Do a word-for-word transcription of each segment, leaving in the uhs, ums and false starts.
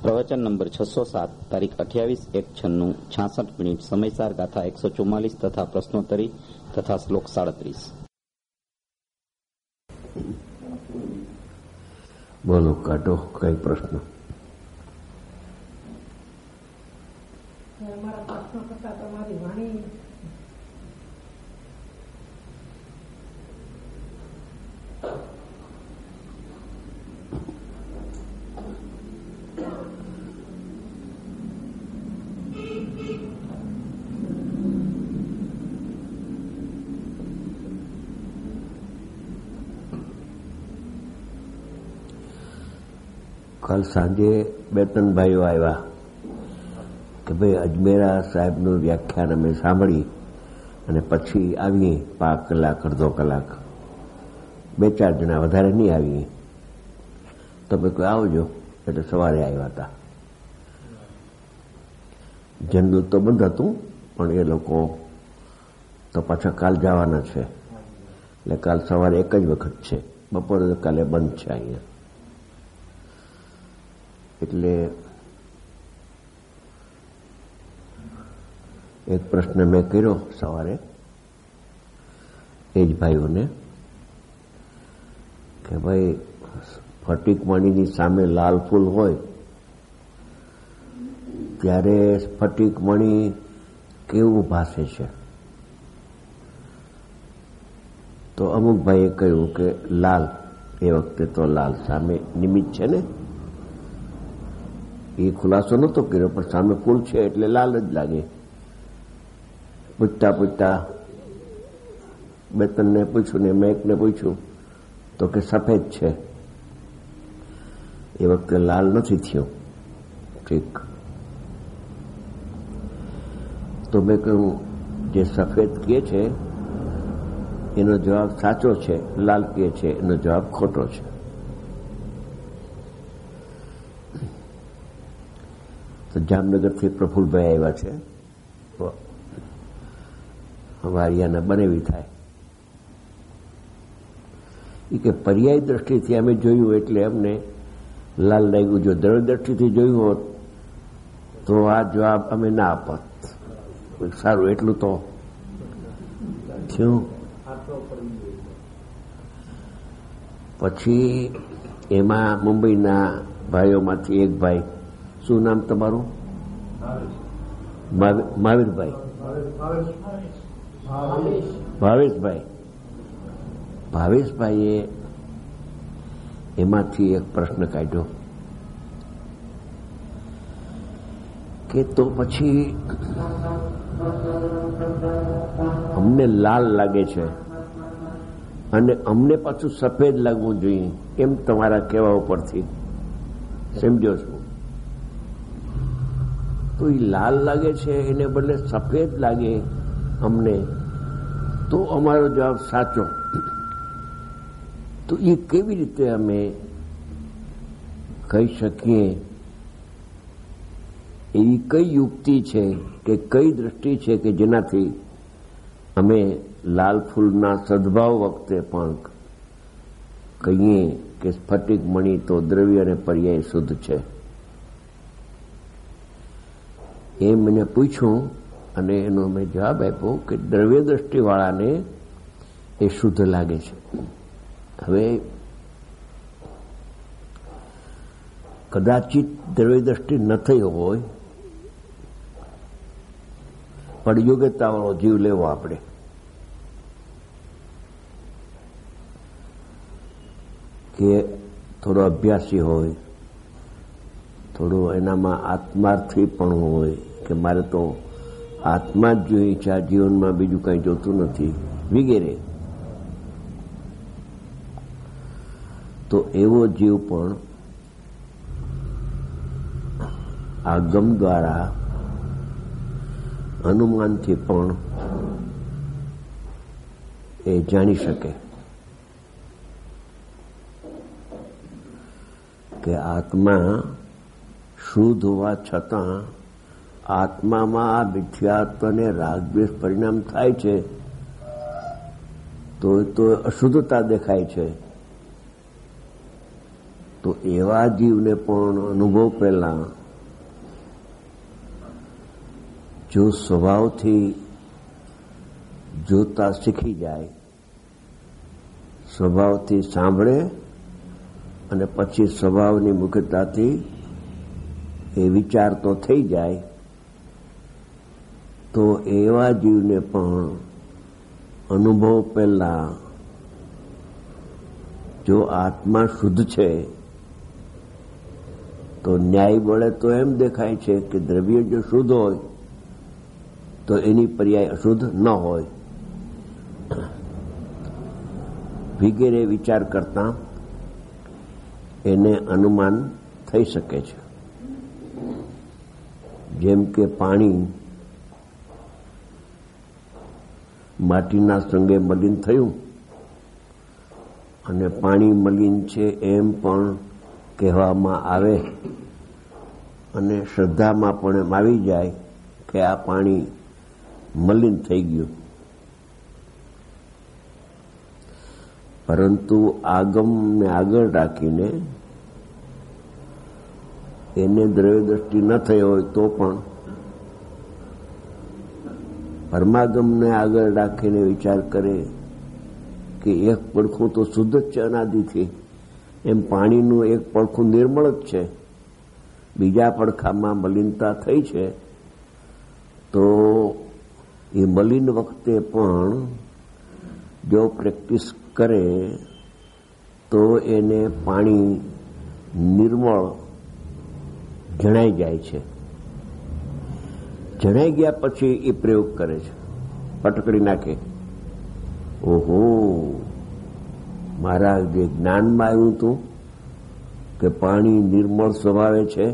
પ્રવચન નંબર છસો સાત તારીખ અઠ્યાવીસ એક છન્નું છાસઠ મિનિટ સમયસાર ગાથા એકસો ચુમ્માલીસ તથા પ્રશ્નોત્તરી તથા શ્લોક સાડત્રીસ. બોલો, કાઢો કઈ પ્રશ્ન. અમારા પ્રશ્નો કરતા તમારી વાણી કાલ સાંજે બે ત્રણ ભાઈઓ આવ્યા કે ભાઈ અજમેરા સાહેબનું વ્યાખ્યાન અમે સાંભળી અને પછી આવીએ પાંચ કલાક અડધો કલાક. બે ચાર જણા, વધારે નહીં આવીએ. તમે કોઈ આવજો એટલે સવારે આવ્યા હતા. જનરલ તો બંધ હતું, પણ એ લોકો તો પાછા કાલ જવાના છે એટલે કાલ સવારે એક જ વખત છે, બપોરે કાલે બંધ છે અહીંયા. એટલે એક પ્રશ્ન મેં કર્યો સવારે એ જ ભાઈઓને કે ભાઈ સ્ફટિક મણીની સામે લાલ ફૂલ હોય ત્યારે સ્ફટિક મણી કેવું ભાસે છે? તો અમુક ભાઈએ કહ્યું કે લાલ. એ વખતે તો લાલ સામે નિમિત્ત છે ને, એ ખુલાસો નહોતો કર્યો, પણ સામે ફૂલ છે એટલે લાલ જ લાગે. પૂછતા પૂછતા બે ત્રણને પૂછ્યું ને મેં એકને પૂછ્યું તો કે સફેદ છે. એ વખતે લાલ નથી થયો. ઠીક. તો મેં કહ્યું જે સફેદ કહે છે એનો જવાબ સાચો છે, લાલ કહે છે એનો જવાબ ખોટો છે. જામનગરથી પ્રફુલભાઈ આવ્યા છે, વારિયાના બનેવી થાય. એ કે પર્યાય દ્રષ્ટિથી અમે જોયું એટલે અમને લાલ લાગ્યું. જો દ્રવ્ય દ્રષ્ટિથી જોયું હોત તો આ જવાબ અમે ના આપત. સારું, એટલું તો થયું. પછી એમાં મુંબઈના ભાઈઓમાંથી એક ભાઈ, શું નામ તમારું? મહાવીરભાઈ. ભાવેશભાઈ. ભાવેશભાઈએ એમાંથી એક પ્રશ્ન કાઢ્યો કે તો પછી અમને લાલ લાગે છે અને અમને પાછું સફેદ લાગવું જોઈએ, એમ તમારા કહેવા ઉપરથી સમજો છો? તો એ લાલ લાગે છે એને બદલે સફેદ લાગે અમને, તો અમારો જવાબ સાચો. તો એ કેવી રીતે અમે કહી શકીએ? એવી કઈ યુક્તિ છે કે કઈ દ્રષ્ટિ છે કે જેનાથી અમે લાલ ફૂલના સદભાવ વખતે પણ કહીએ કે સ્ફટિક મણી તો દ્રવ્ય અને પર્યાય શુદ્ધ છે? એ મને પૂછ્યું અને એનો મેં જવાબ આપ્યો કે દ્રવ્ય દ્રષ્ટિવાળાને એ શુદ્ધ લાગે છે. હવે કદાચિત દ્રવ્ય દ્રષ્ટિ ન થઈ હોય, પણ યોગ્યતાવાળો જીવ લેવો આપણે. કે થોડો અભ્યાસી હોય, થોડું એનામાં આત્માર્થી પણ હોય કે મારે તો આત્મા જ જોઈએ છે, આ જીવનમાં બીજું કંઈ જોતું નથી વગેરે. તો એવો જીવ પણ આગમ દ્વારા અનુમાનથી પણ એ જાણી શકે કે આત્મા શુદ્ધ હોવા છતાં આત્મામાં આ મિથ્યાત્વ અને રાગદ્વેષ પરિણામ થાય છે તો તો અશુદ્ધતા દેખાય છે. તો એવા જીવને પણ અનુભવ પહેલા જો સ્વભાવથી જોતા શીખી જાય, સ્વભાવથી સાંભળે અને પછી સ્વભાવની મુખ્યતાથી એ વિચાર તો થઈ જાય, તો એવા જીવને પણ અનુભવ પહેલા જો આત્મા શુદ્ધ છે તો ન્યાય બળે તો એમ દેખાય છે કે દ્રવ્ય જો શુદ્ધ હોય તો એની પર્યાય અશુદ્ધ ન હોય વગેરે વિચાર કરતા એને અનુમાન થઈ શકે છે. જેમ કે પાણી માટીના સંગે મલિન થયું અને પાણી મલિન છે એમ પણ કહેવામાં આવે અને શ્રદ્ધામાં પણ એમ આવી જાય કે આ પાણી મલિન થઈ ગયું. પરંતુ આગમને આગળ રાખીને એને દ્રવ્ય દ્રષ્ટિ ન થઈ હોય તો પણ પરમાગમને આગળ રાખીને વિચાર કરે કે એક પડખું તો શુદ્ધ જ છે અનાદિથી, એમ પાણીનું એક પડખું નિર્મળ જ છે, બીજા પડખામાં મલિનતા થઈ છે, તો એ મલિન વખતે પણ જો પ્રેક્ટિસ કરે તો એને પાણી નિર્મળ જણાઈ જાય છે. જણાઈ ગયા પછી એ પ્રયોગ કરે છે, પટકડી નાખે. ઓહો, મારા જે જ્ઞાનમાં આવ્યું હતું કે પાણી નિર્મળ સ્વભાવે છે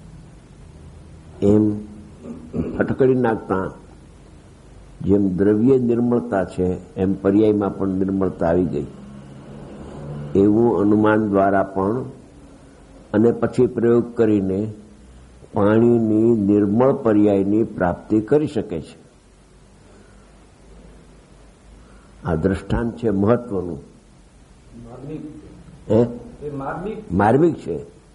એમ ફટકડી નાખતા જેમ દ્રવ્ય નિર્મળતા છે એમ પર્યાયમાં પણ નિર્મળતા આવી ગઈ, એવું અનુમાન દ્વારા પણ અને પછી પ્રયોગ કરીને પાણીની નિર્મળ પર્યાયની પ્રાપ્તિ કરી શકે છે. આ દ્રષ્ટાંત છે મહત્વનું, માર્મિક છે.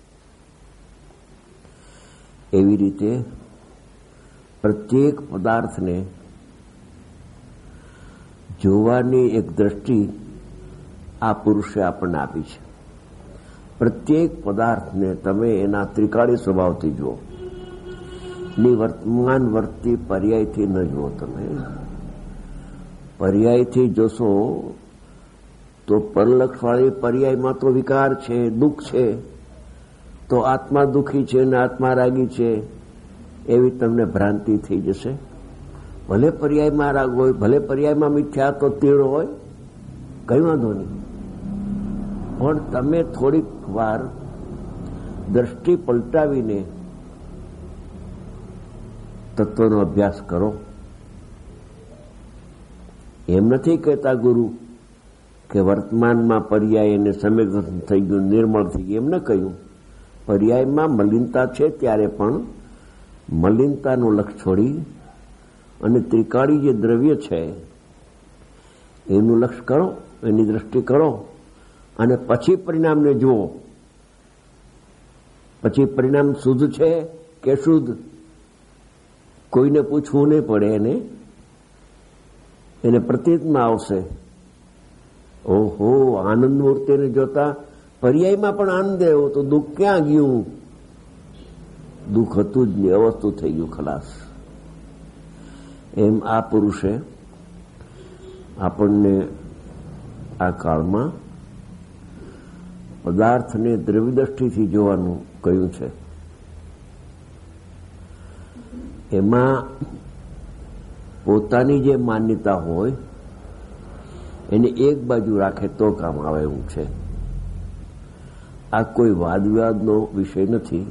એવી રીતે પ્રત્યેક પદાર્થને જોવાની એક દ્રષ્ટિ આ પુરુષે આપણને આપી છે. પ્રત્યેક પદાર્થને તમે એના ત્રિકાળી સ્વભાવથી જુઓ, ની વર્તમાન વર્તી પર્યાયથી ન જુઓ. તમે પર્યાયથી જોશો તો પરલક્ષવાળી પર્યાયમાં તો વિકાર છે, દુઃખ છે, તો આત્મા દુઃખી છે ને આત્મા રાગી છે એવી તમને ભ્રાંતિ થઈ જશે. ભલે પર્યાયમાં રાગ હોય, ભલે પર્યાયમાં મિથ્યા તો તીડ હોય, કઈ વાંધો નહીં, પણ તમે થોડીક વાર દ્રષ્ટિ પલટાવીને તત્વનો અભ્યાસ કરો. એમ નથી કહેતા ગુરુ કે વર્તમાનમાં પર્યાય એને સમેઘન થઈ ગયું, નિર્મળ થઈ ગયું, એમ ન કહ્યું. પર્યાયમાં મલિનતા છે ત્યારે પણ મલિનતાનું લક્ષ છોડી અને ત્રિકાળી જે દ્રવ્ય છે એનું લક્ષ કરો, એની દ્રષ્ટિ કરો અને પછી પરિણામને જુઓ. પછી પરિણામ શુદ્ધ છે કે શુદ્ધ કોઈને પૂછવું નહીં પડે, એને એને પ્રતીતમાં આવશે. ઓહો, આનંદ મૂર્તિને જોતા પર્યાયમાં પણ આનંદ આવ્યો તો દુઃખ ક્યાં ગયું? દુઃખ હતું જ નહીં, અવસ્તુ થઈ ગયું, ખલાસ. એમ આ પુરુષે આપણને આ કાળમાં પદાર્થને દ્રવ્ય દ્રષ્ટિથી જોવાનું કહ્યું છે. એમાં પોતાની જે માન્યતા હોય એને એક બાજુ રાખે તો કામ આવે એવું છે. આ કોઈ વાદ વિવાદનો વિષય નથી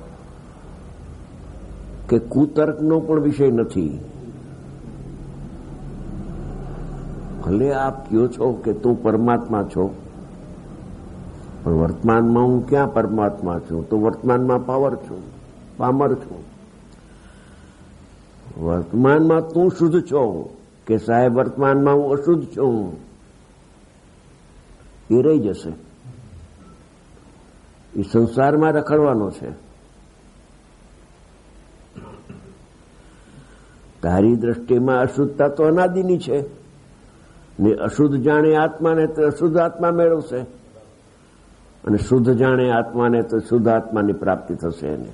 કે કુતર્કનો પણ વિષય નથી. ભલે આપ કહો છો કે તું પરમાત્મા છો, પણ વર્તમાનમાં હું ક્યાં પરમાત્મા છું? તો વર્તમાનમાં પાવર છું, પામર છું. વર્તમાનમાં તું શુદ્ધ છો કે સાહેબ વર્તમાનમાં હું અશુદ્ધ છું? એ રહી જશે, એ સંસારમાં રખડવાનો છે. તારી દ્રષ્ટિમાં અશુદ્ધતા તો અનાદિની છે ને અશુદ્ધ જાણે આત્માને તો અશુદ્ધ આત્મા મેળવશે અને શુદ્ધ જાણે આત્માને તો શુદ્ધ આત્માની પ્રાપ્તિ થશે એને.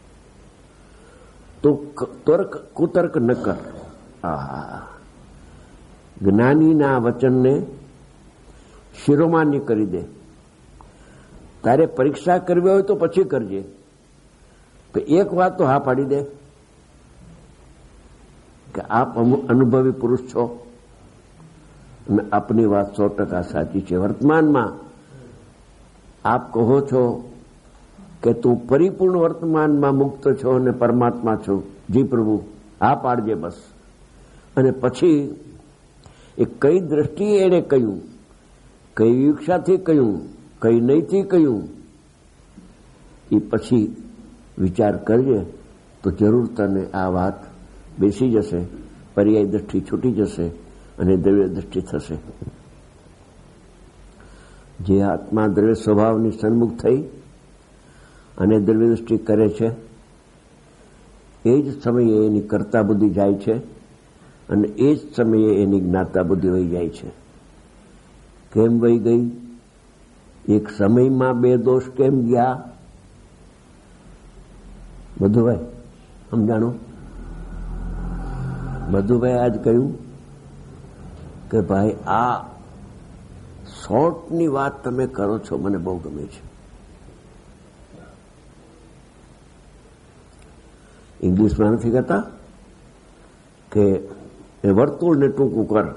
તો તર્ક કુતર્ક ન કર. આ જ્ઞાનીના વચનને શિરોમાન્ય કરી દે. તારે પરીક્ષા કરવી હોય તો પછી કરજે, તો એક વાત તો હા પાડી દે કે આપ અનુભવી પુરુષ છો અને આપની વાત સો ટકા સાચી છે. વર્તમાનમાં આપ કહો છો કે તું પરિપૂર્ણ વર્તમાનમાં મુક્ત છો અને પરમાત્મા છો. જી પ્રભુ, હા પાડજે બસ. અને પછી એ કઈ દ્રષ્ટિએ એને કહ્યું, કઈ વિવક્ષાથી કહ્યું, કઈ નહીંથી કહ્યું, એ પછી વિચાર કરજે તો જરૂર તને આ વાત બેસી જશે, પર્યાય દ્રષ્ટિ છૂટી જશે અને દ્રવ્ય દ્રષ્ટિ થશે. જે આત્મા દ્રવ્ય સ્વભાવની સન્મુખ થઈ અને દ્રવ્ય દ્રષ્ટિ કરે છે એ જ સમયે એની કર્તા બુદ્ધિ જાય છે અને એ જ સમયે એની જ્ઞાતા બુદ્ધિ વહી જાય છે. કેમ વહી ગઈ? એક સમયમાં બે દોષ કેમ ગયા? મધુભાઈ સમજાણું? મધુભાઈ આજ કહ્યું કે ભાઈ આ શોર્ટની વાત તમે કરો છો, મને બહુ ગમે છે. ઇંગ્લિશમાં નથી કહેતા કે એ વર્તુળને ટૂંકું કર.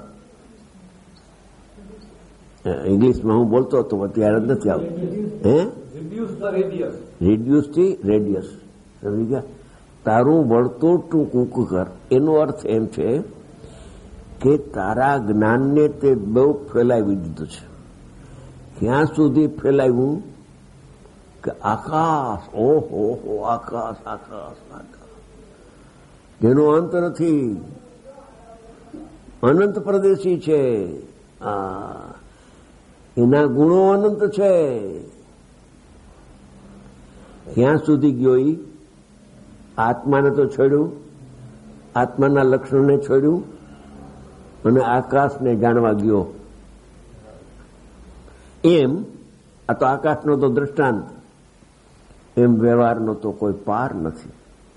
ઇંગ્લિશમાં હું બોલતો હતો અત્યારે જ નથી આવતું. હે રિડ્યુસ થી રેડિયસ. સમજી ગયા? તારું વર્તુળ ટૂંકું કર એનો અર્થ એમ છે કે તારા જ્ઞાનને તે બહુ ફેલાવી દીધું છે. ક્યાં સુધી ફેલાવ્યું કે આકાશ, ઓહો હો, આકાશ આકાશ આકાશ જેનો અંત નથી, અનંત પ્રદેશી છે. એના ગુણો અનંત છે. ક્યાં સુધી ગયો? ઈ આત્માને તો છોડ્યું, આત્માના લક્ષણને છોડ્યું અને આકાશને જાણવા ગયો. એમ આ તો આકાશનો તો દ્રષ્ટાંત, એમ વ્યવહારનો તો કોઈ પાર નથી.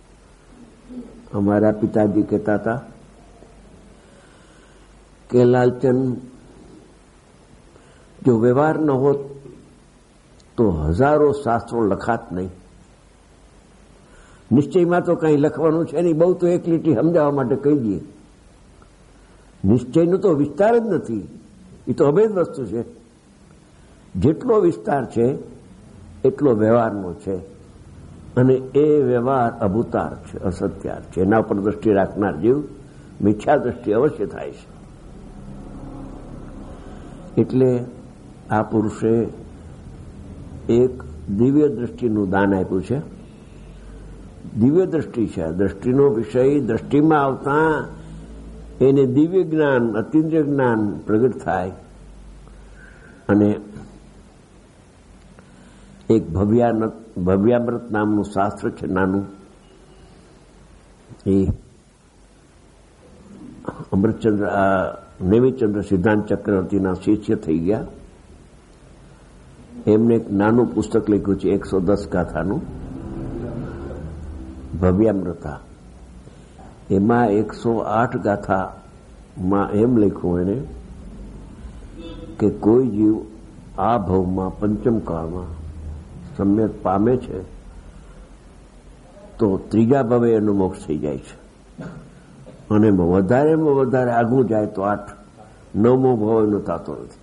અમારા પિતાજી કહેતા હતા કે લાલચંદ, જો વ્યવહાર ન હોત તો હજારો શાસ્ત્રો લખાત નહીં. નિશ્ચયમાં તો કંઈ લખવાનું છે નહીં, બહુ તો એક લીટી સમજાવવા માટે કહી દઈએ. નિશ્ચયનો તો વિસ્તાર જ નથી, એ તો અભેદ વસ્તુ છે. જેટલો વિસ્તાર છે એટલો વ્યવહારનો છે અને એ વ્યવહાર અભૂતાર છે, અસત્યાર છે. એના ઉપર દ્રષ્ટિ રાખનાર જીવ મિથ્યા દ્રષ્ટિ અવશ્ય થાય છે. એટલે આ પુરુષે એક દિવ્ય દ્રષ્ટિનું દાન આપ્યું છે. દિવ્ય દ્રષ્ટિ છે. દ્રષ્ટિનો વિષય દ્રષ્ટિમાં આવતા એને દિવ્ય જ્ઞાન, અતિન્દ્રિય જ્ઞાન પ્રગટ થાય અને એક ભવ્યામૃત નામનું શાસ્ત્ર છે નાનું, એ અમૃતચંદ્ર નેમિચંદ્ર સિદ્ધાંત ચક્રવર્તીના શિષ્ય થઈ ગયા. એમને એક નાનું પુસ્તક લખ્યું છે એકસો દસ ગાથાનું, ભવ્યામૃતા. એમાં એકસો આઠ ગાથામાં એમ લખ્યું એને કે કોઈ જીવ આ ભવમાં પંચમ કાળમાં સમ્યક પામે છે તો ત્રીજા ભવે એનો મોક્ષ થઈ જાય છે અને વધારેમાં વધારે આગું જાય તો આઠ નવમો ભાવ એનો થતો નથી.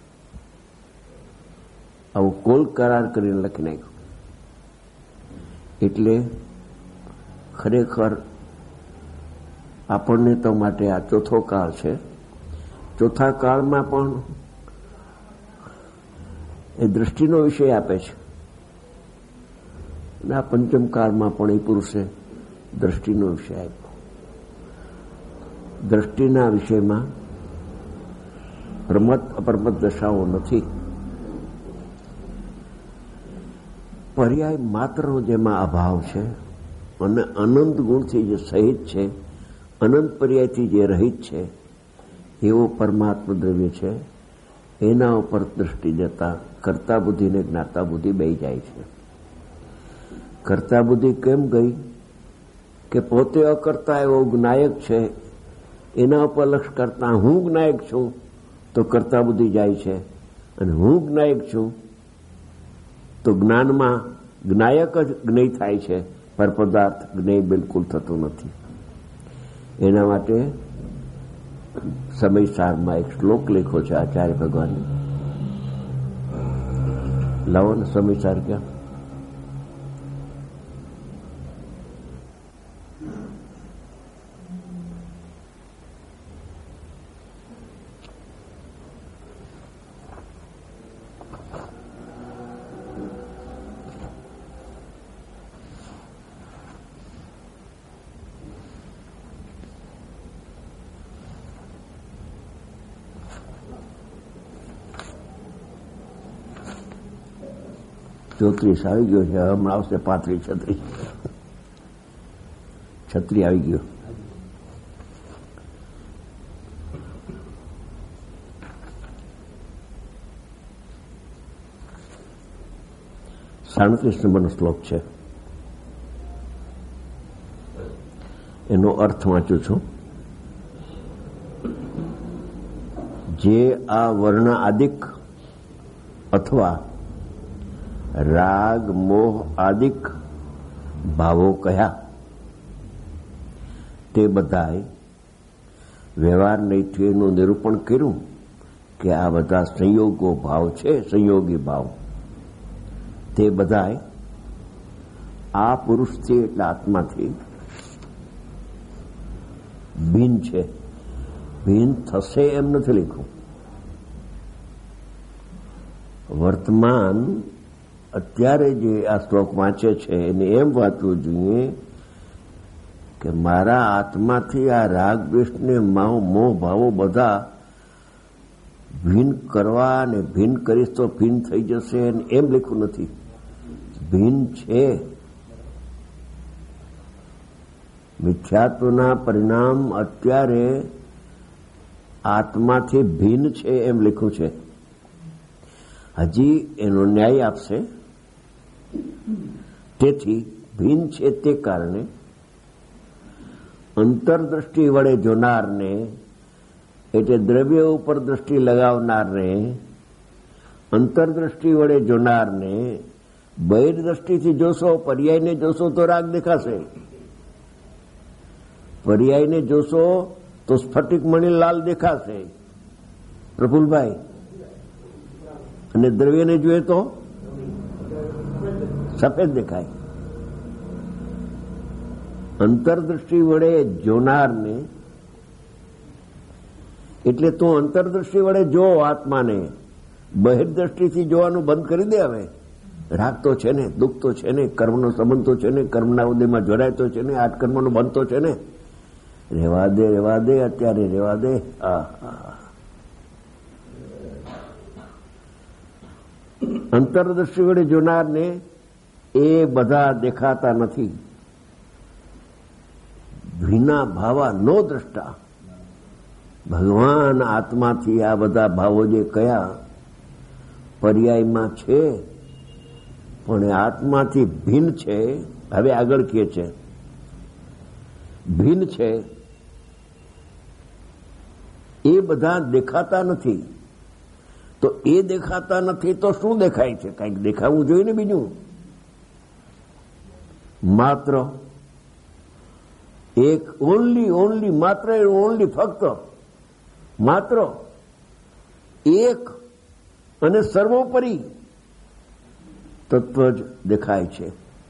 આવું કોલ કરાર કરીને લખી નાખ્યું. એટલે ખરેખર આપણને તો માટે આ ચોથો કાળ છે. ચોથા કાળમાં પણ એ દ્રષ્ટિનો વિષય આપે છે અને આ પંચમ કાળમાં પણ એ પુરુષે દ્રષ્ટિનો વિષય આપ્યો. દ્રષ્ટિના વિષયમાં પ્રમત અપરમત દશાઓ નથી. પર્યાય માત્રનો જેમાં અભાવ છે અને અનંત ગુણથી જે સહિત છે, અનંત પર્યાયથી જે રહિત છે, એવો પરમાત્મા દ્રવ્ય છે. એના ઉપર દ્રષ્ટિ દેતા કર્તા બુદ્ધિ ને જ્ઞાતા બુદ્ધિ બે જાય છે. કર્તા બુદ્ધિ કેમ ગઈ? કે પોતે અકર્તા એવો જ્ઞાયક છે, એના ઉપર લક્ષ કરતા હું જ્ઞાયક છું તો કર્તા બુદ્ધિ જાય છે, અને હું જ્ઞાયક છું તો જ્ઞાનમાં જ્ઞાયક જ જ્ઞેય થાય છે, પર પદાર્થ જ્ઞેય બિલકુલ થતો નથી. એના માટે સમયસારમાં એક શ્લોક લખ્યો છે આચાર્ય ભગવાને. લાવો ને સમયસાર ક્યાં? ચોત્રીસ આવી ગયો છે. હમણાં આવશે પાંત્રીસ છત્રીસ છત્રી આવી ગયો. સાડત્રીસ નંબરનો શ્લોક છે. એનો અર્થ વાંચું છું. જે આ વર્ણ આદિક અથવા રાગ મોહ આદિક ભાવો કયા, તે બધાય વ્યવહાર નૈતિકનું નિરૂપણ કર્યું કે આ બધા સંયોગો ભાવ છે, સંયોગી ભાવ. તે બધાય આ પુરુષથી એટલે આત્માથી ભિન્ન છે. ભિન્ન થશે એમ નથી લખ્યું. વર્તમાન અત્યારે જે આ શ્લોક વાંચે છે એને એમ વાંચવું જોઈએ કે મારા આત્માથી આ રાગ દ્વેષને મોહ ભાવો બધા ભિન્ન કરવા અને ભિન્ન કરીશ તો ભિન્ન થઈ જશે એમ લખ્યું નથી. ભિન્ન છે. મિથ્યાત્વના પરિણામ અત્યારે આત્માથી ભિન્ન છે એમ લખ્યું છે. હજી એનો ન્યાય આપશે. તેથી ભિન્ન છે તે કારણે અંતરદ્રષ્ટિ વડે જોનારને, એટલે દ્રવ્ય ઉપર દ્રષ્ટિ લગાવનારને, અંતરદ્રષ્ટિ વડે જોનારને બહિર્દ્રષ્ટિથી જોશો, પર્યાયને જોશો તો રાગ દેખાશે. પર્યાયને જોશો તો સ્ફટિક મણી લાલ દેખાશે પ્રફુલભાઈ, અને દ્રવ્યને જોઈએ તો સફેદ દેખાય. અંતરદ્રષ્ટિ વડે જોનારને, એટલે તું અંતરદ્રષ્ટિ વડે જો આત્માને, બહિર્દ્રષ્ટિથી જોવાનું બંધ કરી દે. હવે રાગ તો છે ને, દુઃખ તો છે ને, કર્મનો સંબંધ તો છે ને, કર્મના ઉદયમાં જોડાય તો છે ને, આઠ કર્મનો બંધ તો છે ને. રેવા દે, રેવા દે, અત્યારે રેવા દે. હા હા, અંતરદ્રષ્ટિ વડે જોનારને એ બધા દેખાતા નથી. ભીના ભાવા નો દ્રષ્ટા. ભગવાન આત્માથી આ બધા ભાવો જે કયા પર્યાયમાં છે, પણ એ આત્માથી ભિન્ન છે. હવે આગળ કહે છે ભિન્ન છે. એ બધા દેખાતા નથી. તો એ દેખાતા નથી તો શું દેખાય છે? કંઈક દેખાવું જોઈએ ને. બીજું માત્ર એક ઓનલી ઓનલી માત્ર ઓનલી ફક્ત માત્ર એક અને સર્વોપરી તત્વ જ દેખાય છે.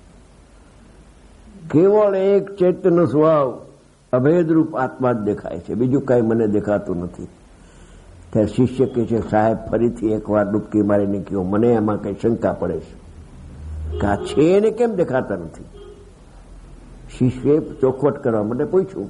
કેવળ એક ચૈતન્ય સ્વભાવ અભેદરૂપ આત્મા જ દેખાય છે. બીજું કઈ મને દેખાતું નથી. ત્યારે શિષ્ય કહે છે, સાહેબ ફરીથી એકવાર ડૂબકી મારીને કહ્યું, મને એમાં કઈ શંકા પડે છે કે આ છે એને કેમ દેખાતા નથી. શિષ્યએ ચોખવટ કરવા માટે પૂછ્યું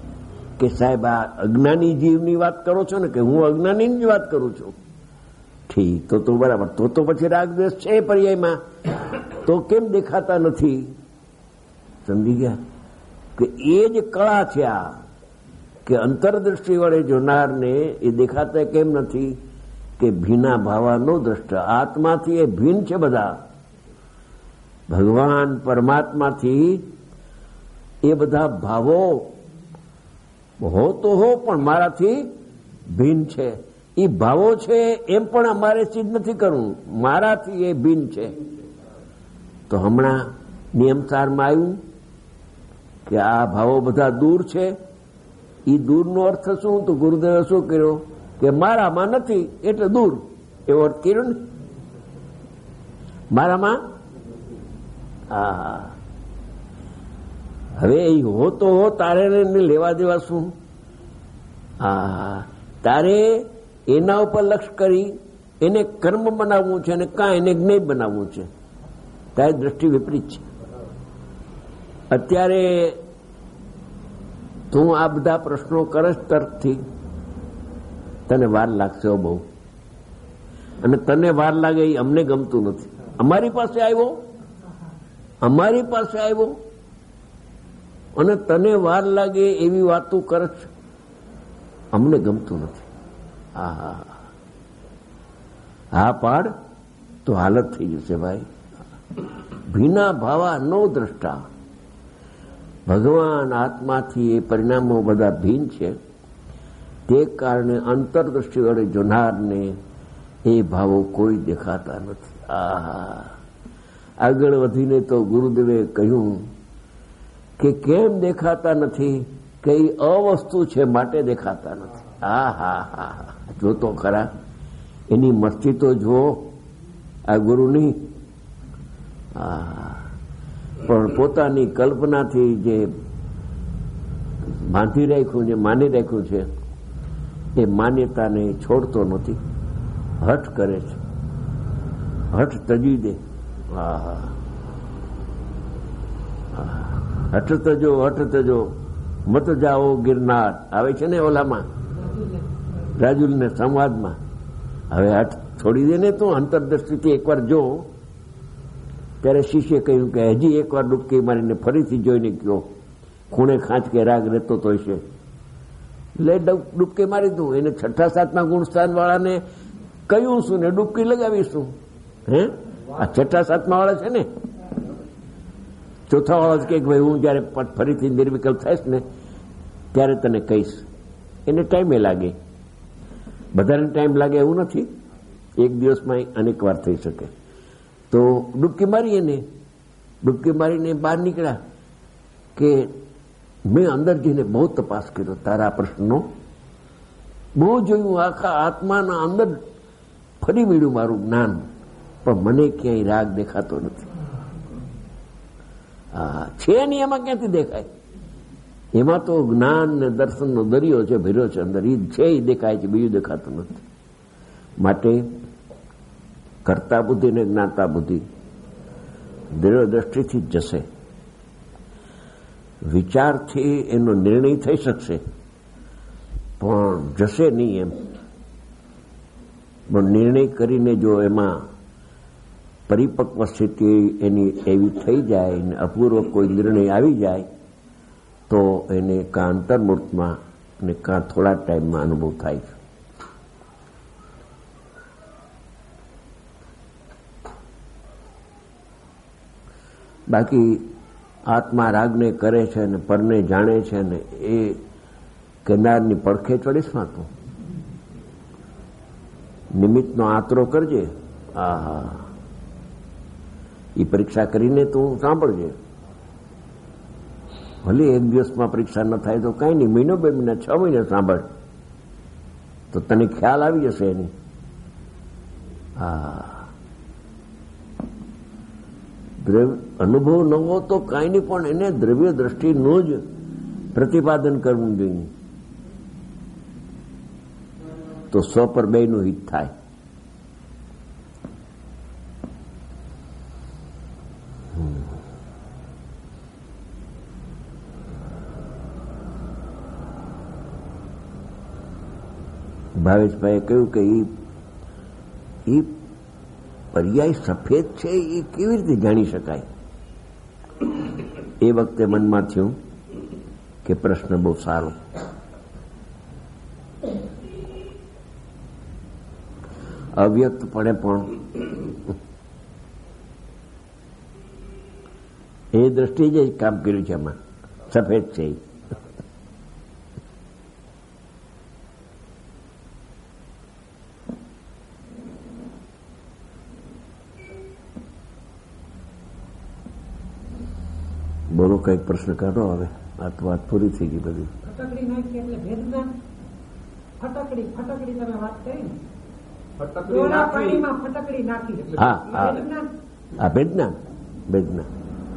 કે સાહેબ આ અજ્ઞાની જીવની વાત કરો છો ને? કે હું અજ્ઞાનીની જ વાત કરું છું. ઠીક, તો તો બરાબર. તો તો પછી રાગ દ્વેષ છે પર્યાયમાં, તો કેમ દેખાતા નથી? સમજી ગયા કે એ જ કળા છે આ, કે અંતરદ્રષ્ટિ વડે જોનારને એ દેખાતા કેમ નથી? કે ભીના ભાવાનો દ્રષ્ટા, આત્માથી એ ભીન છે બધા. ભગવાન પરમાત્માથી એ બધા ભાવો હો તો હો, પણ મારાથી ભીન છે. એ ભાવો છે એમ પણ અમારે સિદ્ધ નથી કરવું, મારાથી એ ભીન છે. તો હમણાં નિયમસારમાં આવ્યું કે આ ભાવો બધા દૂર છે. એ દૂરનો અર્થ શું? તો ગુરુદેવે શું કર્યો કે મારામાં નથી એટલે દૂર, એવો અર્થ કર્યો ને. મારામાં હા, હવે એ હો તો હો, તારે લેવા દેવા શું? હા, તારે એના ઉપર લક્ષ કરી એને કર્મ બનાવવું છે અને કાં એને જ્ઞેય બનાવવું છે. તારી દ્રષ્ટિ વિપરીત છે. અત્યારે તું આ બધા પ્રશ્નો કરશ તર્કથી, તને વાર લાગશે બહુ, અને તને વાર લાગે એ અમને ગમતું નથી. અમારી પાસે આવ્યો અમારી પાસે આવ્યો અને તને વાર લાગે એવી વાતો કરશ, અમને ગમતું નથી. હા હા પાડ તો હાલત થઈ જશે ભાઈ. ભીના ભાવા નો દ્રષ્ટા, ભગવાન આત્માથી એ પરિણામો બધા ભીન છે. તે કારણે અંતરદ્રષ્ટિ વડે જોનારને એ ભાવો કોઈ દેખાતા નથી. આ આગળ વધીને તો ગુરુદેવે કહ્યું કે કેમ દેખાતા નથી? કે એ અવસ્તુ છે માટે દેખાતા નથી. હા હા હા, જો તો ખરા, એની મસ્તી તો જુઓ આ ગુરુની. પણ પોતાની કલ્પનાથી જે બાંધી રાખ્યું, જે માની રાખ્યું છે, એ માન્યતાને છોડતો નથી, હઠ કરે છે. હઠ તજી દે. હા, હઠ તજો, હઠ તજો, મત જાઓ ગિરનાર આવે છે ને ઓલામાં રાજુલને સંવાદમાં. હવે હઠ છોડી દે ને તું, અંતરદ્રષ્ટિથી એકવાર જો. ત્યારે શિષ્ય કહ્યું કે હજી એકવાર ડૂબકી મારીને ફરીથી જોઈને ગયો, ખૂણે ખાંચ કે રાગ રહેતો તો છે. એટલે ડૂબકી મારી દઉં. એને છઠ્ઠા સાતમા ગુણસ્થાન વાળાને કહ્યું શું ને ડૂબકી લગાવીશું. હે, આ છઠ્ઠા સાતમા વાળા છે ને. ચોથા વાળા કે ભાઈ હું જયારે ફરીથી નિર્વિકલ્પ થઈશ ને ત્યારે તને કહીશ. એને ટાઈમે લાગે, બધાને ટાઈમ લાગે એવું નથી. એક દિવસમાં અનેક વાર થઈ શકે. તો ડૂબકી મારીએ ને, ડૂબકી મારીને બહાર નીકળ્યા કે મેં અંદર જઈને બહુ તપાસ કર્યો તારા પ્રશ્નનો, બહુ જોયું, આખા આત્માના અંદર ફરી મળ્યું મારું જ્ઞાન, પણ મને ક્યાંય રાગ દેખાતો નથી. હા, છે નહીં, એમાં ક્યાંથી દેખાય? એમાં તો જ્ઞાન ને દર્શનનો દરિયો છે, ભર્યો છે અંદર. એ છે એ દેખાય છે, બીજું દેખાતું નથી. માટે કર્તા બુદ્ધિ ને જ્ઞાતા બુદ્ધિ દ્રવ્ય દ્રષ્ટિથી જ જશે. વિચારથી એનો નિર્ણય થઈ શકશે પણ જશે નહીં એમ. પણ નિર્ણય કરીને જો એમાં પરિપક્વ સ્થિતિ એની એવી થઈ જાય ને અપૂર્વ કોઈ નિર્ણય આવી જાય તો એને કાં અંતર્મૂર્તમાં ને કાં થોડા ટાઈમમાં અનુભવ થાય છે. બાકી આત્મા રાગને કરે છે ને પરને જાણે છે ને એ કેનારની પડખે ચડીશ માં તું નિમિત્તનો આતરો કરજે. આહા, એ પરીક્ષા કરીને તું સાંભળજે. ભલે એક દિવસમાં પરીક્ષા ન થાય તો કઈ નહીં, મહિનો બે મહિના છ મહિના સાંભળ તો તને ખ્યાલ આવી જશે એની. હા, અનુભવ ન હો તો કાંઈ નહીં, પણ એને દ્રવ્ય દ્રષ્ટિનું જ પ્રતિપાદન કરવું જોઈએ તો સો પર બેયનું હિત થાય. ભાવેશભાઈએ કહ્યું કે એ એ પર્યાય સફેદ છે એ કેવી રીતે જાણી શકાય? એ વખતે મનમાં થયું કે પ્રશ્ન બહુ સારો. અવ્યક્તપણે પણ એ દ્રષ્ટિએ જ કામ કર્યું છે. એમાં સફેદ છે. બોલો, કઈક પ્રશ્ન કાઢો. હવે આ તો વાત પૂરી થઈ ગઈ બધી. ફટકડી નાખી એટલે ભેદના ફટકડી ફટકડી તમે વાત કરી ને, ડોળા પાણીમાં ફટકડી નાખી. હા હા આ ભેદના ભેદના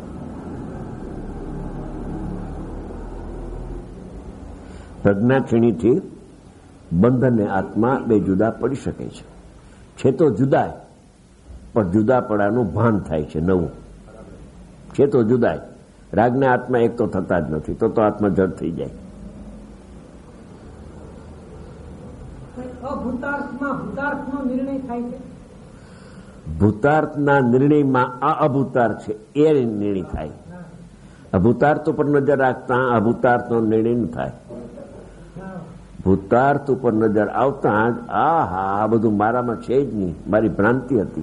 પ્રજ્ઞા ક્ષણીથી બંધ અને આત્મા બે જુદા પડી શકે છે. છે તો જુદાય, પણ જુદા પડાનું ભાન થાય છે નવું. છે તો જુદાય. રાગને આત્મા એક તો થતા જ નથી, તો તો આત્મા જડ થઈ જાય. અભૂતાર્થમાં ભૂતાર્થનો નિર્ણય થાય છે. ભૂતાર્થના નિર્ણયમાં આ અભૂતાર્થ છે એ નિર્ણય થાય. અભૂતાર્થ ઉપર નજર રાખતા અભૂતાર્થનો નિર્ણય ન થાય. ભૂતાર્થ ઉપર નજર આવતા જ આ હા આ બધું મારામાં છે જ નહીં, મારી ભ્રાંતિ હતી.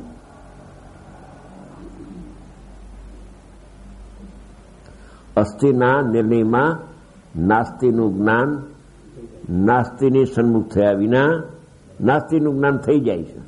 અસ્થિના નિર્ણયમાં નાસ્તિનું જ્ઞાન નાસ્તિની સન્મુખ થયા વિના નાસ્તિનું જ્ઞાન થઈ જાય છે.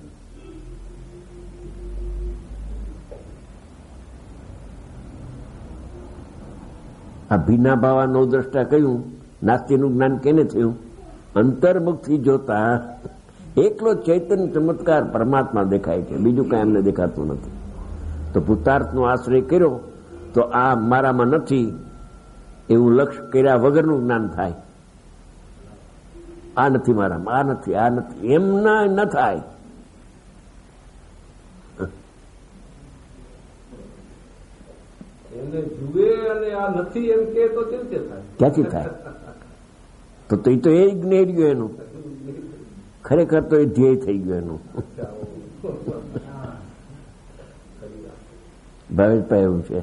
આ ભીના ભાવા નવ દ્રષ્ટા કહ્યું નાસ્તિનું જ્ઞાન કેને થયું? અંતર્મુખથી જોતા એકલો ચૈતન્ય ચમત્કાર પરમાત્મા દેખાય છે, બીજું કઈ એમને દેખાતું નથી. તો ભૂતાર્થનો આશ્રય કર્યો તો આ મારામાં નથી એવું લક્ષ્ય કર્યા વગરનું જ્ઞાન થાય. આ નથી મારામાં, આ નથી, આ નથી, એમ ના ન થાય. એને જુએ અને આ નથી એમ કે તો કેવી રીતે થાય? ક્યાંથી થાય? તો એ તો એ જ્ઞેય ગયું એનું. ખરેખર તો એ ધ્યેય થઈ ગયું એનું. ભાવેશભાઈ એવું છે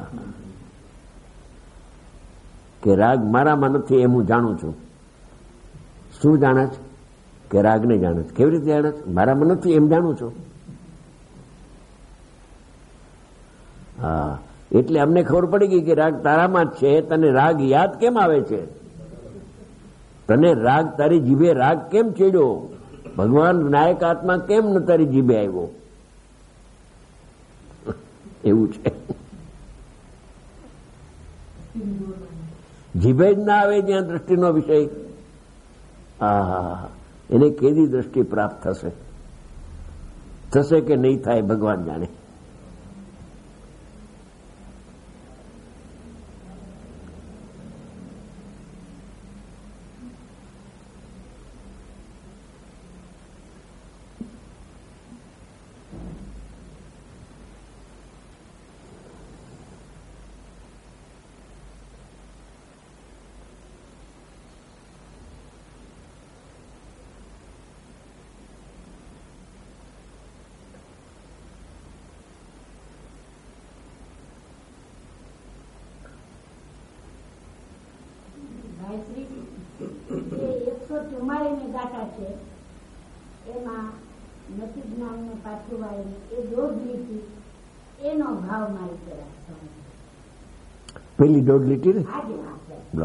કે રાગ મારામાં નથી એમ હું જાણું છું. શું જાણે છે? કે રાગને જાણે છે. કેવી રીતે જાણે છે? મારામાં નથી એમ જાણું છું. હા, એટલે અમને ખબર પડી ગઈ કે રાગ તારામાં જ છે. તને રાગ યાદ કેમ આવે છે? તને રાગ તારી જીભે રાગ કેમ ચડ્યો? ભગવાન વિનાયક આત્મા કેમ ન તારી જીભે આવ્યો? એવું છે. જીભે જ ના આવે જ્યાં દ્રષ્ટિનો વિષય. હા, એને કેવી દ્રષ્ટિ પ્રાપ્ત થશે? થશે કે નહીં થાય ભગવાન જાણે. એકસો ચુમ્માળીસ ગાથા છે, એમાં નથી જ્ઞાન ને પાછું વાળીને એ દોઢ લીટી એનો ભાવ મારી કરાશે. પેલી દોઢ લીટી ને આજે વાંચે લો.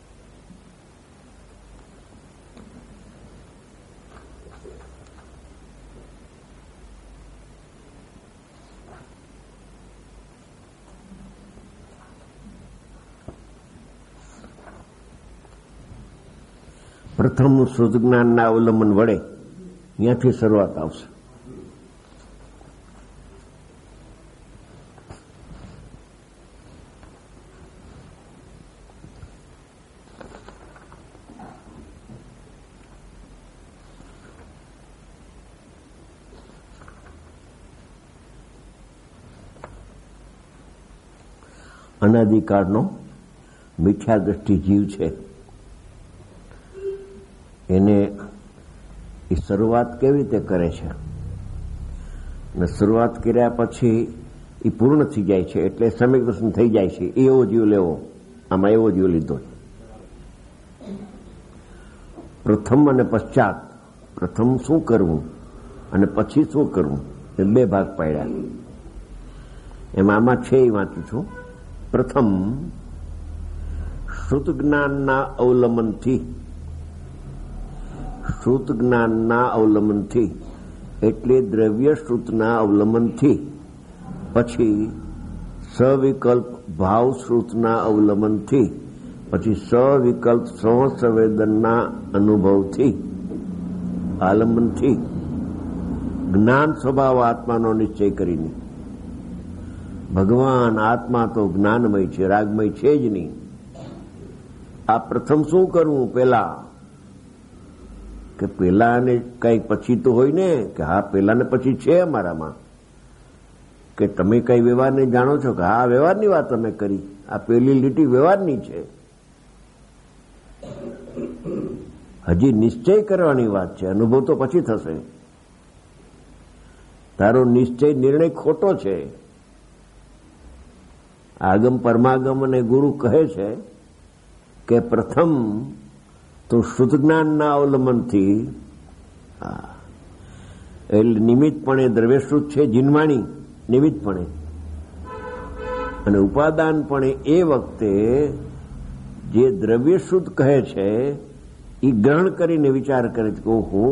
પ્રથમ શુદ્ધ જ્ઞાનના અવલંબન વડે ત્યાંથી શરૂઆત આવશે. અનાદિકાળનો મિથ્યા દ્રષ્ટિ જીવ છે. એને એ શરૂઆત કેવી રીતે કરે છે? ને શરૂઆત કર્યા પછી એ પૂર્ણ થઈ જાય છે એટલે સમ્યક દર્શન થઈ જાય છે. એવો જીવ લેવો, આમાં એવો જીવ લીધો. પ્રથમ અને પશ્ચાત, પ્રથમ શું કરવું અને પછી શું કરવું એ બે ભાગ પાડ્યા. એમાં આમાં છે એ વાંચું છું. પ્રથમ શ્રુત જ્ઞાનના અવલંબનથી, શ્રુત જ્ઞાનના અવલંબનથી એટલે દ્રવ્ય શ્રુતના અવલંબનથી, પછી સવિકલ્પ ભાવ શ્રુતના અવલંબનથી, પછી સવિકલ્પ સંવેદનના અનુભવથી, આલંબનથી જ્ઞાન સ્વભાવ આત્માનો નિશ્ચય કરીને. ભગવાન આત્મા તો જ્ઞાનમય છે, રાગમય છે જ નહીં. આ પ્રથમ શું કરવું? પેલા કે પેલા ને કઈ પછી તો હોય ને કે હા પેલા ને પછી છે અમારામાં, કે તમે કઈ વ્યવહારને જાણો છો કે હા વ્યવહારની વાત તમે કરી, આ પેલી લીટી વ્યવહારની છે. હજી નિશ્ચય કરવાની વાત છે, અનુભવ તો પછી થશે. તારો નિશ્ચય નિર્ણય ખોટો છે. આગમ પરમાગમ અને ગુરુ કહે છે કે પ્રથમ તો શુદ્ધ જ્ઞાનના અવલંબનથી, એટલે નિમિત્તપણે દ્રવ્યશ્રુત છે જીનવાણી નિમિત્તપણે, અને ઉપાદાનપણે એ વખતે જે દ્રવ્યશ્રુત કહે છે એ ગ્રહણ કરીને વિચાર કરે છે કે ઓહો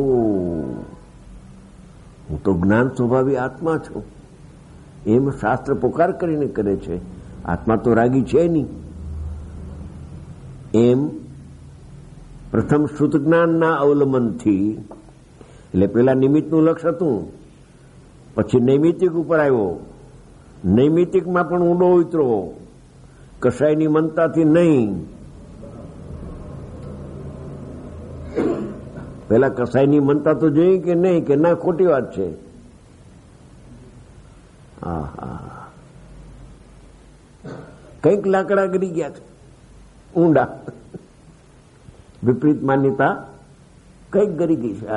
હું તો જ્ઞાન સ્વભાવી આત્મા છું, એમ શાસ્ત્ર પોકાર કરીને કરે છે. આત્મા તો રાગી છે નહીં. એમ પ્રથમ શુદ્ધ જ્ઞાનના અવલંબનથી, એટલે પેલા નિમિત્તનું લક્ષ્ય હતું, પછી નૈમિતિક ઉપર આવ્યો. નૈમિતિકમાં પણ ઊંડો ઉતરો, કસાયની મનતાથી નહીં. પેલા કસાયની મનતા તો જોઈ કે નહીં કે ના ખોટી વાત છે. કંઈક લાકડા ગરી ગયા છે ઊંડા, વિપરીત માન્યતા કંઈક ગરી ગઈ છે.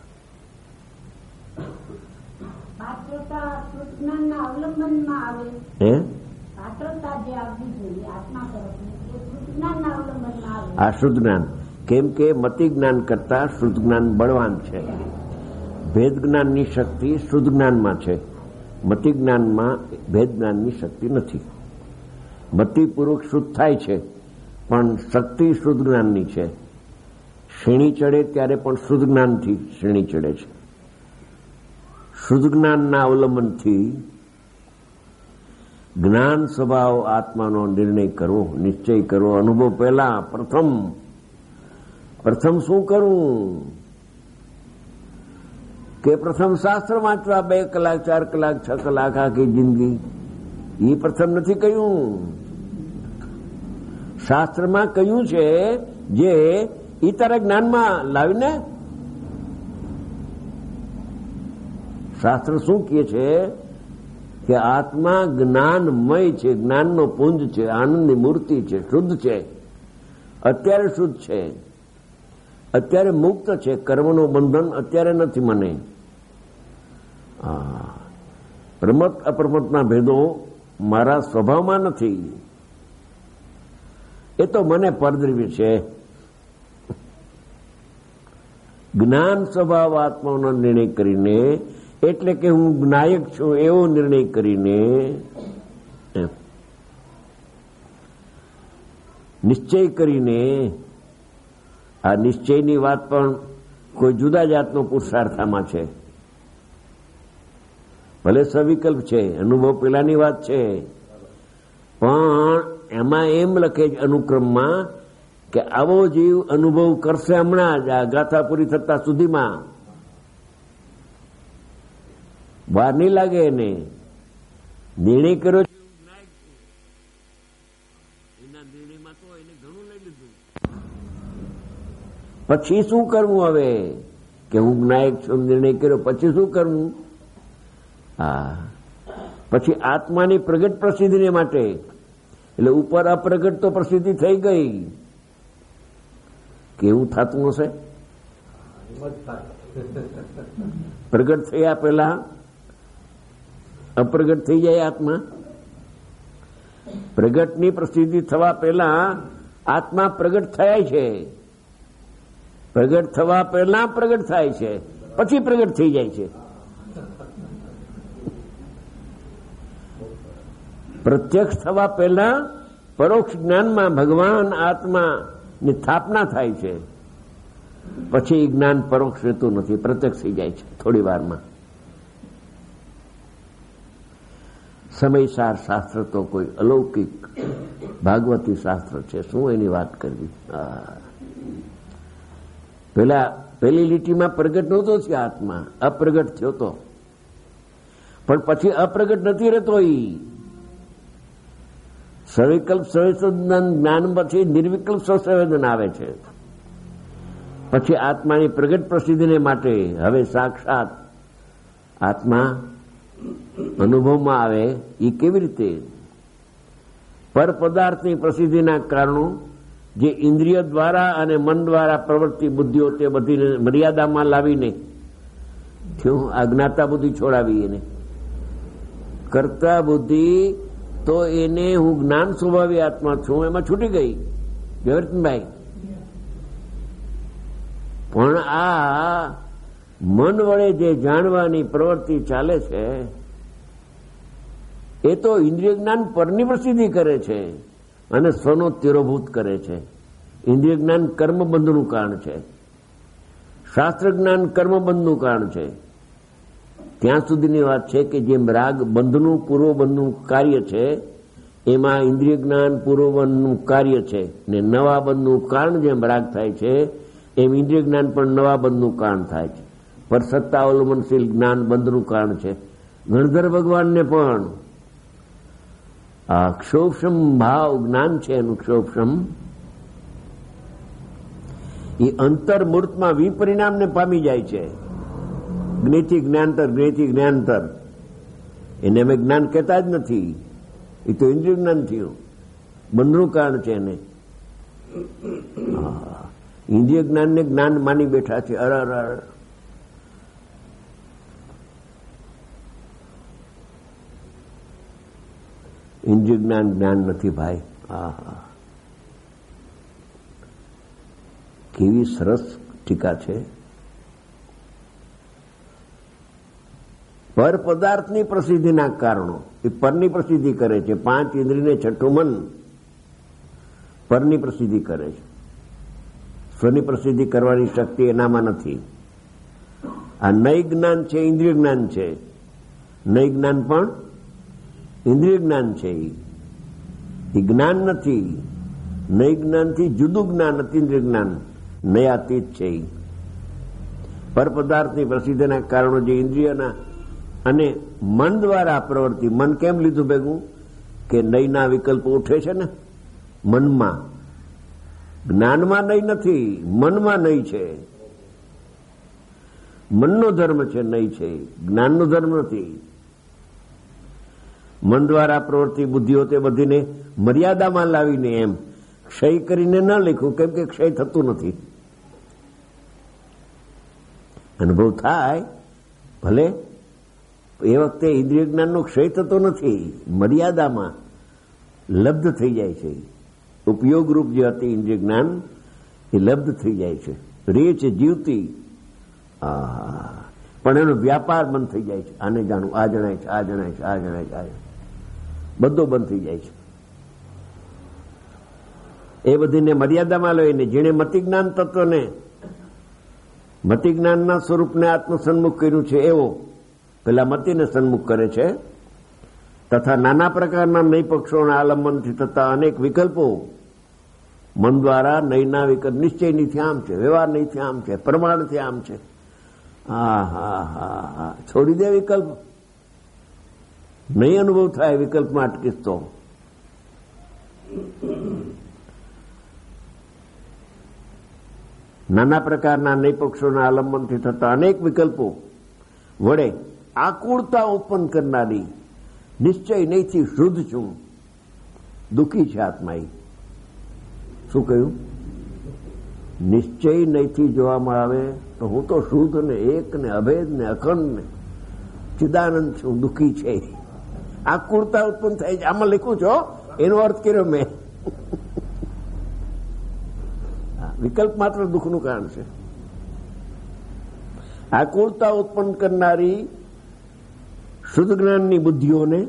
આ શુદ્ધ જ્ઞાન, કેમ કે મતિ જ્ઞાન કરતા શુદ્ધ જ્ઞાન બળવાન છે. ભેદ જ્ઞાનની શક્તિ શુદ્ધ જ્ઞાનમાં છે, મતિ જ્ઞાનમાં ભેદ જ્ઞાનની શક્તિ નથી. મતિપૂર્વક શુદ્ધ થાય છે પણ શક્તિ શુદ્ધ જ્ઞાનની છે. શ્રેણી ચડે ત્યારે પણ શુદ્ધ જ્ઞાનથી શ્રેણી ચડે છે. શુદ્ધ જ્ઞાનના અવલંબનથી જ્ઞાન સ્વભાવ આત્માનો નિર્ણય કરવો, નિશ્ચય કરવો. અનુભવ પહેલા પ્રથમ પ્રથમ શું કરવું કે પ્રથમ શાસ્ત્ર વાંચવા બે કલાક ચાર કલાક છ કલાક આખી જિંદગી, એ પ્રથમ નથી કહ્યું. શાસ્ત્રમાં કહ્યું છે જે ઈ તારા જ્ઞાનમાં લાવીને. શાસ્ત્ર શું કહે છે કે આત્મા જ્ઞાનમય છે, જ્ઞાનનો પુંજ છે, આનંદની મૂર્તિ છે, શુદ્ધ છે. અત્યારે શુદ્ધ છે, અત્યારે મુક્ત છે. કર્મનું બંધન અત્યારે નથી મને. પ્રમત અપ્રમતના ભેદો મારા સ્વભાવમાં નથી, એ તો મને પરદ્રવ્ય છે. જ્ઞાન સ્વભાવ આત્માનો નિર્ણય કરીને, એટલે કે હું જ્ઞાયક છું એવો નિર્ણય કરીને, નિશ્ચય કરીને. આ નિશ્ચયની વાત પણ કોઈ જુદા જાતનો પુરુષાર્થમાં છે. ભલે સવિકલ્પ છે, અનુભવ પેલાની વાત છે, પણ એમાં એમ લખે છે અનુક્રમમાં કે આવો જીવ અનુભવ કરશે હમણાં જ, આ ગાથા પૂરી થતા સુધીમાં. વાર નહીં લાગે એને. નિર્ણય કર્યો છે એના નિર્ણયમાં તો એને ઘણું લઈ લીધું. પછી શું કરવું હવે કે હું જ્ઞાયક છું, નિર્ણય કર્યો, પછી શું કરવું? હા, પછી આત્માની પ્રગટ પ્રસિદ્ધિને માટે, એટલે ઉપર અપ્રગટ તો પ્રસિદ્ધિ થઈ ગઈ. કેવું થતું હશે? પ્રગટ થયા પહેલા અપ્રગટ થઈ જાય આત્મા. પ્રગટની પ્રસિદ્ધિ થવા પહેલા આત્મા પ્રગટ થાય છે. પ્રગટ થવા પહેલા પ્રગટ થાય છે, પછી પ્રગટ થઈ જાય છે. પ્રત્યક્ષ થવા પહેલા પરોક્ષ જ્ઞાનમાં ભગવાન આત્માની સ્થાપના થાય છે, પછી જ્ઞાન પરોક્ષ રહેતું નથી, પ્રત્યક્ષ થઈ જાય છે થોડી વારમાં. સમયસાર શાસ્ત્ર તો કોઈ અલૌકિક ભાગવતી શાસ્ત્ર છે, શું એની વાત કરવી. પેલા પેલી લીટીમાં પ્રગટ નહોતો થયો આત્મા, અપ્રગટ થયો તો, પણ પછી અપ્રગટ નથી રહેતો. ઈ સવિકલ્પ સંવેદન જ્ઞાન પછી નિર્વિકલ્પ સંવેદન આવે છે. પછી આત્માની પ્રગટ પ્રસિદ્ધિને માટે હવે સાક્ષાત આત્મા અનુભવમાં આવે. એ કેવી રીતે? પર પદાર્થની પ્રસિદ્ધિના કારણો જે ઇન્દ્રિય દ્વારા અને મન દ્વારા પ્રવૃત્તિ બુદ્ધિઓ તે બધી મર્યાદામાં લાવીને થયું. અજ્ઞાતા બુદ્ધિ છોડાવી એને કરતા બુદ્ધિ, તો એને હું જ્ઞાન સ્વભાવી આત્મા છું એમાં છૂટી ગઈ જયવર્તનભાઈ. પણ આ મન વડે જે જાણવાની પ્રવૃત્તિ ચાલે છે એ તો ઇન્દ્રિય જ્ઞાન પરની પ્રસિદ્ધિ કરે છે અને સ્વનો તિરોભૂત કરે છે. ઇન્દ્રિય જ્ઞાન કર્મબંધનું કારણ છે, શાસ્ત્ર જ્ઞાન કર્મબંધનું કારણ છે. ત્યાં સુધીની વાત છે કે જેમ રાગ બંધનું પૂર્વબંધનું કાર્ય છે, એમાં ઇન્દ્રિય જ્ઞાન પૂર્વબંધનું કાર્ય છે, ને નવા બંધનું કારણ જેમ રાગ થાય છે એમ ઇન્દ્રિય જ્ઞાન પણ નવા બંધનું કારણ થાય છે. પર સત્તા અવલંબનશીલ જ્ઞાન બંધનું કારણ છે. ગણધર ભગવાનને પણ આ ક્ષોભમ ભાવ જ્ઞાન છે એનું ક્ષોભમ, એ અંતર્મૂર્તમાં વિપરિણામને પામી જાય છે. જ્ઞેતિ જ્ઞાનતર, જ્ઞેતિ જ્ઞાનતર, એને અમે જ્ઞાન કહેતા જ નથી. એ તો ઇન્દ્રિય જ્ઞાન થયું, બંધનું કારણ છે એને. ઇન્દ્રિય જ્ઞાનને જ્ઞાન માની બેઠા છે. અર અર ઇન્દ્રિય જ્ઞાન જ્ઞાન નથી ભાઈ. હા, કેવી સરસ ટીકા છે. પર પદાર્થની પ્રસિદ્ધિના કારણો એ પરની પ્રસિદ્ધિ કરે છે. પાંચ ઇન્દ્રિયને છઠ્ઠું મન પરની પ્રસિદ્ધિ કરે છે. સ્વની પ્રસિદ્ધિ કરવાની શક્તિ એનામાં નથી. આ નય જ્ઞાન છે, ઇન્દ્રિય જ્ઞાન છે. નય જ્ઞાન પણ ઇન્દ્રિય જ્ઞાન છે. એ જ્ઞાન નથી. નય જ્ઞાનથી જુદું જ્ઞાન નથી ઇન્દ્રિય જ્ઞાન, નયાતીત છે. પર પદાર્થની પ્રસિદ્ધિના કારણો જે ઇન્દ્રિયના અને મન દ્વારા પ્રવૃત્તિ. મન કેમ લીધું ભેગું? કે નયના વિકલ્પો ઉઠે છે ને મનમાં. જ્ઞાનમાં નય નથી, મનમાં નય છે. મનનો ધર્મ છે, નય છે, જ્ઞાનનો ધર્મ નથી. મન દ્વારા પ્રવૃત્તિ બુદ્ધિઓ તે બધીને મર્યાદામાં લાવીને એમ ક્ષય કરીને ન લખ્યું, કેમ કે ક્ષય થતું નથી. અનુભવ થાય ભલે, એ વખતે ઇન્દ્રિય જ્ઞાનનો ક્ષય થતો નથી, મર્યાદામાં લબ્ધ થઈ જાય છે. ઉપયોગ રૂપ જે હતી ઇન્દ્રિય જ્ઞાન એ લબ્ધ થઈ જાય છે, રે છે જીવતી. પણ એનો વ્યાપાર બંધ થઈ જાય છે. આને જાણવું, આ જણાય છે, આ જણાય છે, આ જણાય છે, આ બધો બંધ થઈ જાય છે. એ બધીને મર્યાદામાં લઈને જેણે મતિ જ્ઞાન તત્વને, મતિ જ્ઞાનના સ્વરૂપને આત્મ સન્મુખ કર્યું છે એવો પેલા મતિને સન્મુખ કરે છે. તથા નાના પ્રકારના નય પક્ષોના આલંબનથી થતા અનેક વિકલ્પો મન દ્વારા નયના વિકલ્પ નિશ્ચયનીથી આમ છે, વ્યવહારનીથી આમ છે, પ્રમાણથી આમ છે. હા હા હા હા છોડી દે વિકલ્પ. નહીં અનુભવ થાય વિકલ્પમાં અટકીશ તો. નાના પ્રકારના નય પક્ષોના આલંબનથી થતા અનેક વિકલ્પો વડે આકુળતા ઉત્પન્ન કરનારી નિશ્ચય નહીંથી શુદ્ધ છું, દુઃખી છે આત્મા. શું કહ્યું? નિશ્ચય નહીંથી જોવામાં આવે તો હું તો શુદ્ધ ને એક ને અભેદ ને અખંડ ને ચિદાનંદ છું, દુઃખી છે. આકુળતા ઉત્પન્ન થાય છે. આમાં લખ્યું છો એનો અર્થ કર્યો મેં. વિકલ્પ માત્ર દુઃખનું કારણ છે. આકુળતા ઉત્પન્ન કરનારી શુદ્ધ જ્ઞાનની બુદ્ધિઓને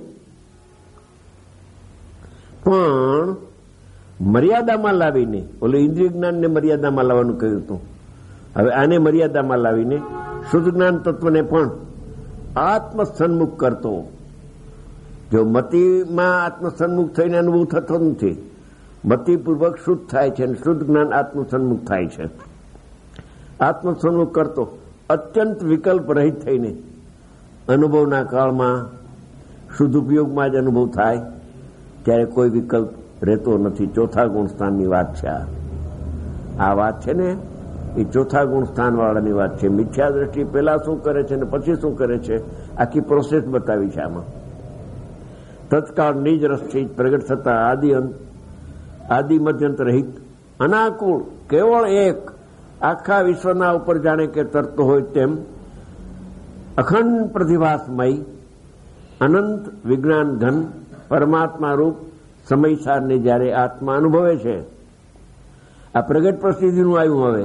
પણ મર્યાદામાં લાવીને, ઓલે ઇન્દ્રિય જ્ઞાનને મર્યાદામાં લાવવાનું કહ્યું હતું, હવે આને મર્યાદામાં લાવીને શુદ્ધ જ્ઞાન તત્વને પણ આત્મસન્મુખ કરતો. જો મતિમાં આત્મસન્મુખ થઈને અનુભવ થતો નથી, મતિપૂર્વક શુદ્ધ થાય છે અને શુદ્ધ જ્ઞાન આત્મસન્મુખ થાય છે. આત્મસન્મુખ કરતો અત્યંત વિકલ્પ રહિત થઈને અનુભવના કાળમાં શુદ્ધ ઉપયોગમાં જ અનુભવ થાય, ત્યારે કોઈ વિકલ્પ રહેતો નથી. ચોથા ગુણ સ્થાનની વાત છે. આ વાત છે ને એ ચોથા ગુણ સ્થાન વાળાની વાત છે. મિથ્યા દ્રષ્ટિ પહેલા શું કરે છે અને પછી શું કરે છે, આખી પ્રોસેસ બતાવી છે આમાં. તત્કાળ નિજ રસથી પ્રગટ થતા આદિ અંત, આદિ મધ્યંત રહિત, અનાકુળ, કેવળ એક, આખા વિશ્વના ઉપર જાણે કે તરતો હોય તેમ અખંડ પ્રતિભાસમય અનંત વિજ્ઞાન ઘન પરમાત્મા રૂપ સમયસારને જ્યારે આત્મા અનુભવે છે. આ પ્રગટ પ્રસિદ્ધિનું આવ્યું હવે,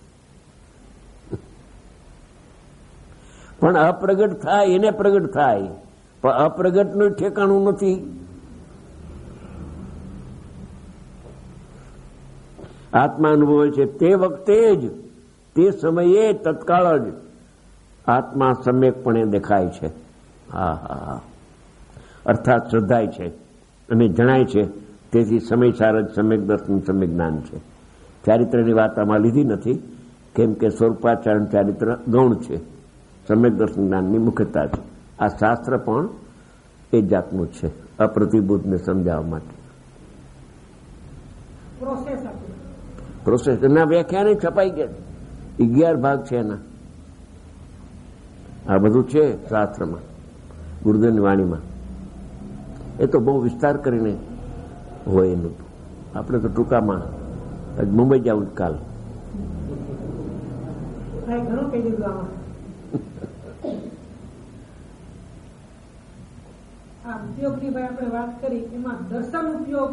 પણ અપ્રગટ થાય એને પ્રગટ થાય, પણ અપ્રગટનું ઠેકાણું નથી. આત્મા અનુભવે છે તે વખતે જ, તે સમયે તત્કાળ જ આત્મા સમ્યકપણે દેખાય છે. હા હા હા અર્થાત શ્રદ્ધાય છે અને જણાય છે. તેથી સમયસાર જ સમ્યક દર્શન સમ્યક જ્ઞાન છે. ચારિત્રની વાત આમાં લીધી નથી, કેમ કે સ્વરૂપાચરણ ચારિત્ર ગૌણ છે, સમ્યક દર્શન જ્ઞાનની મુખ્યતા છે. આ શાસ્ત્ર પણ એ જાતનું છે, અપ્રતિબુદ્ધને સમજાવવા માટે. પ્રોસેસ એના વ્યાખ્યાને છપાઈ ગયા, અગિયાર ભાગ છે એના. આ બધું છે શાસ્ત્રમાં, ગુરુદેવની વાણીમાં. એ તો બહુ વિસ્તાર કરીને હોય એનું. આપણે તો ટૂંકામાં મુંબઈ જવું કાલ. ઘણું કહી દીધું આમાં. આ ઉપયોગની ભાઈ આપણે વાત કરી, એમાં દર્શન ઉપયોગ,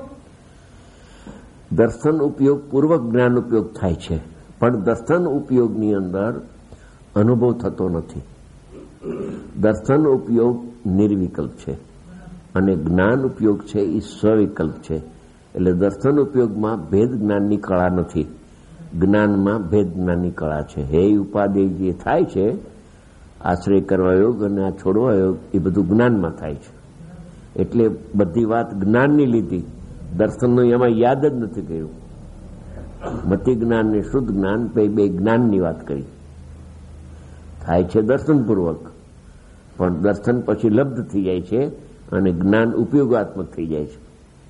દર્શન ઉપયોગ પૂર્વક જ્ઞાન ઉપયોગ થાય છે, પણ દર્શન ઉપયોગની અંદર અનુભવ થતો નથી. દર્શન ઉપયોગ નિર્વિકલ્પ છે અને જ્ઞાન ઉપયોગ છે એ સ્વવિકલ્પ છે. એટલે દર્શન ઉપયોગમાં ભેદ જ્ઞાનની કળા નથી, જ્ઞાનમાં ભેદ જ્ઞાનની કળા છે. હે ઉપાદેય જે થાય છે, આશ્રય કરવા યોગ અને આ છોડવા યોગ, એ બધું જ્ઞાનમાં થાય છે. એટલે બધી વાત જ્ઞાનની લીધી, દર્શનનું એમાં યાદ જ નથી કર્યું. મતિ જ્ઞાન ને શુદ્ધ જ્ઞાન બે બે જ્ઞાનની વાત કરી. થાય છે દર્શનપૂર્વક, પણ દર્શન પછી લબ્ધ થઈ જાય છે અને જ્ઞાન ઉપયોગાત્મક થઈ જાય છે.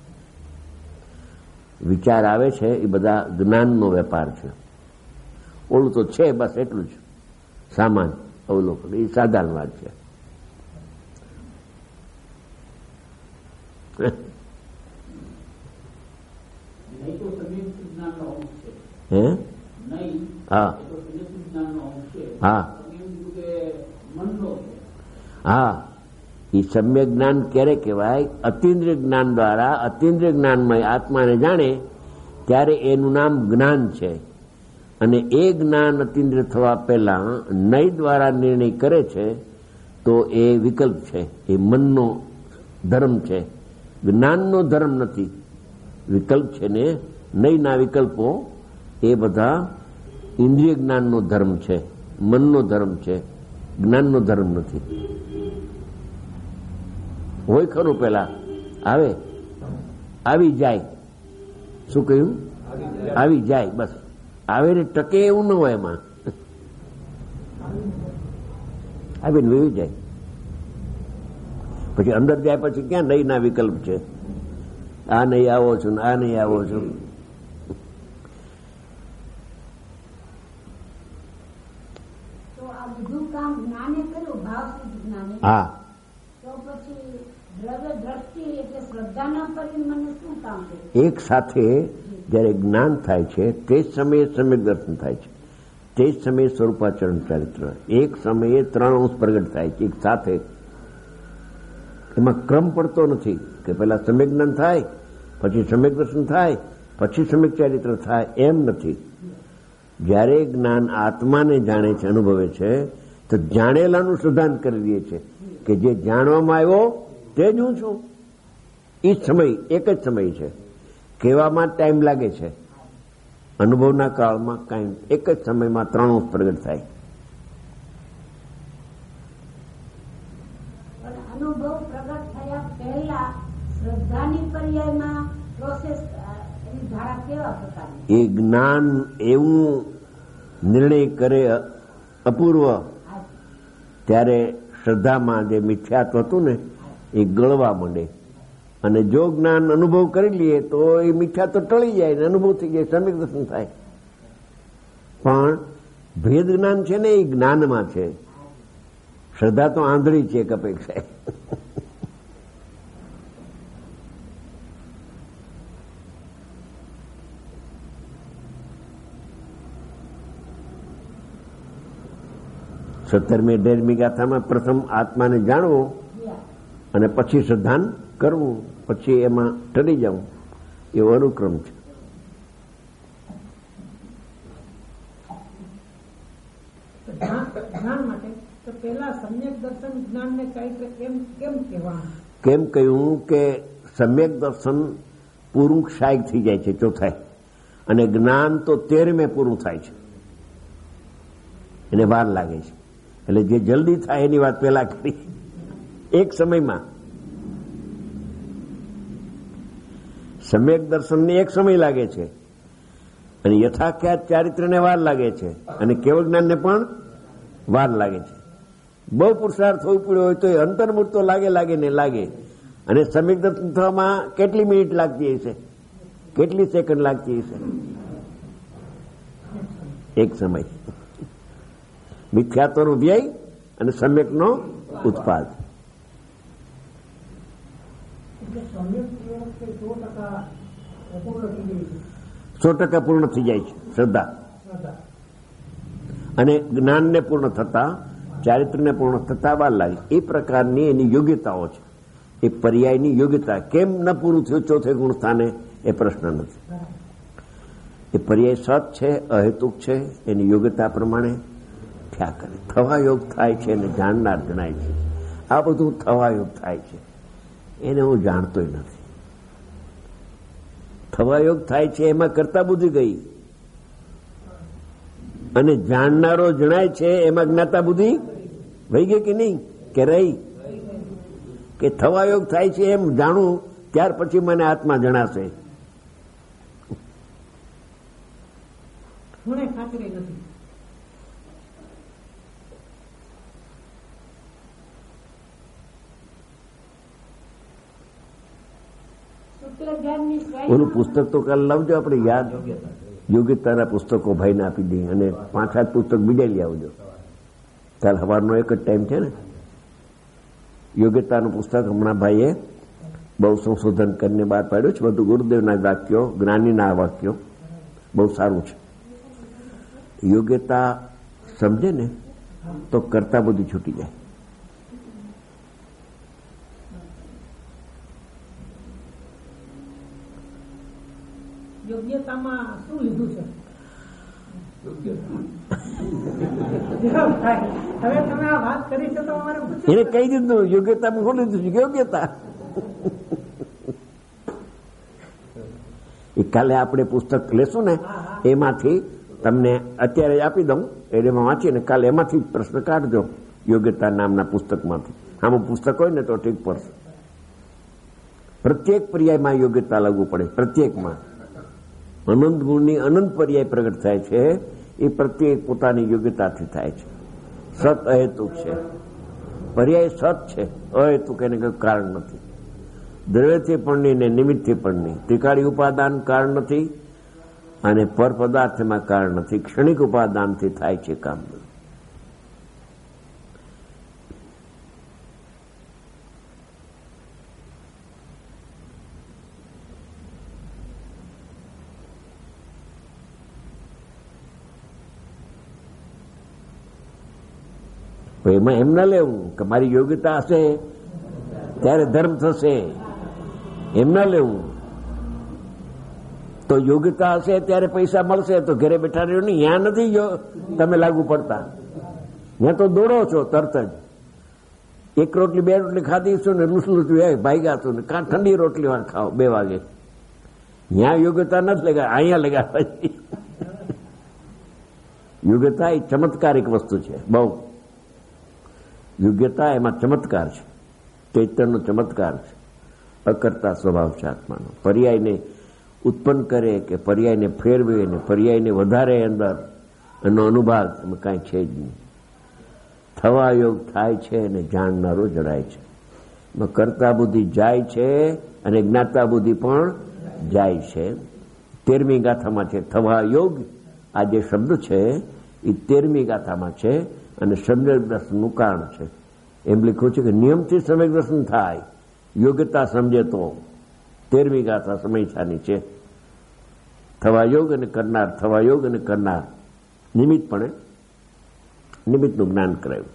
વિચાર આવે છે એ બધા જ્ઞાનનો વેપાર છે. ઓલું તો છે બસ એટલું જ, સામાન અવલોકન, એ સાધારણ વાત છે. હે હા હા હા એ સમ્યક જ્ઞાન ક્યારે કહેવાય? અતિન્દ્રિય જ્ઞાન દ્વારા અતિન્દ્રિય જ્ઞાનમય આત્માને જાણે ત્યારે એનું નામ જ્ઞાન છે. અને એ જ્ઞાન અતિન્દ્રિય થવા પહેલા નય દ્વારા નિર્ણય કરે છે તો એ વિકલ્પ છે, એ મનનો ધર્મ છે, જ્ઞાનનો ધર્મ નથી, વિકલ્પ છે. ને નયના વિકલ્પો એ બધા ઇન્દ્રિય જ્ઞાનનો ધર્મ છે, મનનો ધર્મ છે, જ્ઞાનનો ધર્મ નથી. હોય ખરું પેલા આવે આવી જાય, શું કહ્યું? આવી જાય, બસ આવે ને ટકે એવું ન હોય એમાં. આવીને વહી જાય, પછી અંદર જાય પછી ક્યાં નહીં ના વિકલ્પ છે? આ નહીં આવો છું, આ નહીં આવો છું. હા, એક સાથે જયારે જ્ઞાન થાય છે તે જ સમયે સમ્યક દર્શન થાય છે, તે જ સમયે સ્વરૂપાચરણ ચારિત્ર, એક સમયે ત્રણ અંશ પ્રગટ થાય છે એક સાથે. એમાં ક્રમ પડતો નથી કે પેલા સમ્યક જ્ઞાન થાય, પછી સમ્યક દર્શન થાય, પછી સમ્યક ચારિત્ર થાય, એમ નથી. જ્યારે જ્ઞાન આત્માને જાણે છે, અનુભવે છે, તો જાણેલાનું સિદ્ધાંત કરી દે છે કે જે જાણવામાં આવ્યો તે જ હું છું. એ સમય એક જ સમય છે. કહેવામાં ટાઈમ લાગે છે, અનુભવના કાળમાં કાંઈ એક જ સમયમાં ત્રણ પ્રગટ થાય. અનુભવ પ્રગટ થયા પહેલા શ્રદ્ધાની પર્યાયમાં પ્રોસેસ એની ધારા કેવા પ્રકારની? એ જ્ઞાન એવું નિર્ણય કરે અપૂર્વ, ત્યારે શ્રદ્ધામાં જે મિથ્યાત્વ હતું ને એ ગળવા માંડે. અને જો જ્ઞાન અનુભવ કરી લઈએ તો એ મિથ્યાત્વ ટળી જાય ને અનુભવ થઈ જાય, સમ્યક દર્શન થાય. પણ ભેદ જ્ઞાન છે ને એ જ્ઞાનમાં છે. શ્રદ્ધા તો આંધળી છે એક અપેક્ષા. સત્તરમી અઢારમી ગાથામાં પ્રથમ આત્માને જાણવો અને પછી શ્રદ્ધાન કરવું, પછી એમાં ટળી જવું, એવો અનુક્રમ છે. જ્ઞાન માટે તો પેલા સમ્યક દર્શન જ્ઞાનને ચારિત્ર કેમ કેમ કહેવાનું? કેમ કહ્યું કે સમ્યક દર્શન પૂરું ક્ષાયક થઈ જાય છે ચોથાય, અને જ્ઞાન તો તેરમે પૂરું થાય છે, એને વાર લાગે છે. એટલે જે જલ્દી થાય એની વાત પેલા કરી. એક સમયમાં સમ્યક દર્શનને એક સમય લાગે છે, અને યથાખ્યાત ચારિત્રને વાર લાગે છે, અને કેવળ જ્ઞાનને પણ વાર લાગે છે. બહુ પુરુષાર્થ થવું પડ્યો હોય તો એ અંતર્મુખ તો લાગે લાગે ને લાગે. અને સમ્યક દર્શન થવામાં કેટલી મિનિટ લાગતી હશે, કેટલી સેકન્ડ લાગતી હશે? એક સમય. મિથ્યાત્વનો વ્યય અને સમ્યકનો ઉત્પાદ. સો ટકા પૂર્ણ થઈ જાય છે શ્રદ્ધા, અને જ્ઞાનને પૂર્ણ થતા, ચારિત્રને પૂર્ણ થતા વાર લાગે. એ પ્રકારની એની યોગ્યતાઓ છે. એ પર્યાયની યોગ્યતા. કેમ ન પૂરું થયું ચોથે ગુણ સ્થાને એ પ્રશ્ન નથી. એ પર્યાય સત છે, અહેતુક છે, એની યોગ્યતા પ્રમાણે થયા કરે. થવા યોગ થાય છે અને જાણનાર જણાય છે. આ બધું થવા યોગ થાય છે, એને હું જાણતોય નથી. થવા યોગ થાય છે એમાં કરતા બુદ્ધિ ગઈ, અને જાણનારો જણાય છે એમાં જ્ઞાતા બુદ્ધિ વહી ગઈ કે નહીં, કે રહી? કે થવા યોગ થાય છે એમ જાણું ત્યાર પછી મને આત્મા જણાશે. મને ખાતરી નથી. ઓલું પુસ્તક તો કાલ લાવજો, આપણે યાદ યોગ્યતાના પુસ્તકો ભાઈને આપી દઈએ, અને પાંચ સાત પુસ્તક બીજા લઈ આવજો. કાલ સવારનો એક જ ટાઈમ છે ને. યોગ્યતાનું પુસ્તક હમણાં ભાઈએ બહુ સંશોધન કરીને બહાર પાડ્યું છે. બધું ગુરુદેવના વાક્યો, જ્ઞાનીના વાક્યો, બહુ સારું છે. યોગ્યતા સમજે ને તો કરતા બધું છૂટી જાય. યોગ્યતામાં શું લીધું છે? હવે તમે આ વાત કરી છે તો અમારે એને કહી દીધું યોગ્યતામાં શું લીધું છે? યોગ્યતા. એ કાલે આપણે પુસ્તક લેશું ને એમાંથી તમને અત્યારે આપી દઉં, એમાં વાંચીને કાલે એમાંથી પ્રશ્ન કાઢજો યોગ્યતા નામના પુસ્તકમાંથી. આમાં પુસ્તક હોય ને તો ઠીક પડશે. પ્રત્યેક પર્યાયમાં યોગ્યતા લાગુ પડે. પ્રત્યેકમાં અનંત ગુણની અનંત પર્યાય પ્રગટ થાય છે. એ પ્રત્યેક પોતાની યોગ્યતાથી થાય છે. સત અહેતુક છે, પર્યાય સત છે, અહેતુક એને કોઈ કારણ નથી. દ્રવ્યથી પણ નહીં ને નિમિત્તથી પણ નહીં. ત્રિકાળી ઉપાદાન કારણ નથી, અને પર પદાર્થમાં કારણ નથી. ક્ષણિક ઉપાદાનથી થાય છે કામ. એમાં એમ ના લેવું કે મારી યોગ્યતા હશે ત્યારે ધર્મ થશે, એમ ના લેવું. તો યોગ્યતા હશે ત્યારે પૈસા મળશે, તો ઘરે બેઠા રહ્યો નહીં. ત્યાં નથી જો તમે લાગુ પડતા, ત્યાં તો દોડો છો તરત જ. એક રોટલી બે રોટલી ખાધી છું ને લૂસલું ભાગ્યા છું ને કાં ઠંડી રોટલી ખાઓ બે વાગે. ત્યાં યોગ્યતા નથી લગા, અહીંયા લગાવે. યોગ્યતા એ ચમત્કારિક વસ્તુ છે બહુ. યોગ્યતા એમાં ચમત્કાર છે, ચૈતન્યનો ચમત્કાર છે. અકર્તા સ્વભાવ છે આત્માનો. પર્યાયને ઉત્પન્ન કરે કે પર્યાયને ફેરવે ને પર્યાયને વધારે અંદર એનો અનુભાગ એમાં કાંઈ છે જ નહીં. થવા યોગ થાય છે અને જાણનારો જણાય છે. એમાં કર્તા બુદ્ધિ જાય છે અને જ્ઞાતા બુદ્ધિ પણ જાય છે. તેરમી ગાથામાં છે થવા યોગ. આ જે શબ્દ છે એ તેરમી ગાથામાં છે અને સમ્યક દર્શનનું કારણ છે. એમ લખ્યું છે કે નિયમથી સમ્યક દર્શન થાય, યોગ્યતા સમજે તો. તેરમી ગાથા સમયછાની છે. થવા યોગ અને કરનાર, થવા યોગ અને કરનાર નિમિત્તપણે નિમિત્તનું જ્ઞાન કરાયું.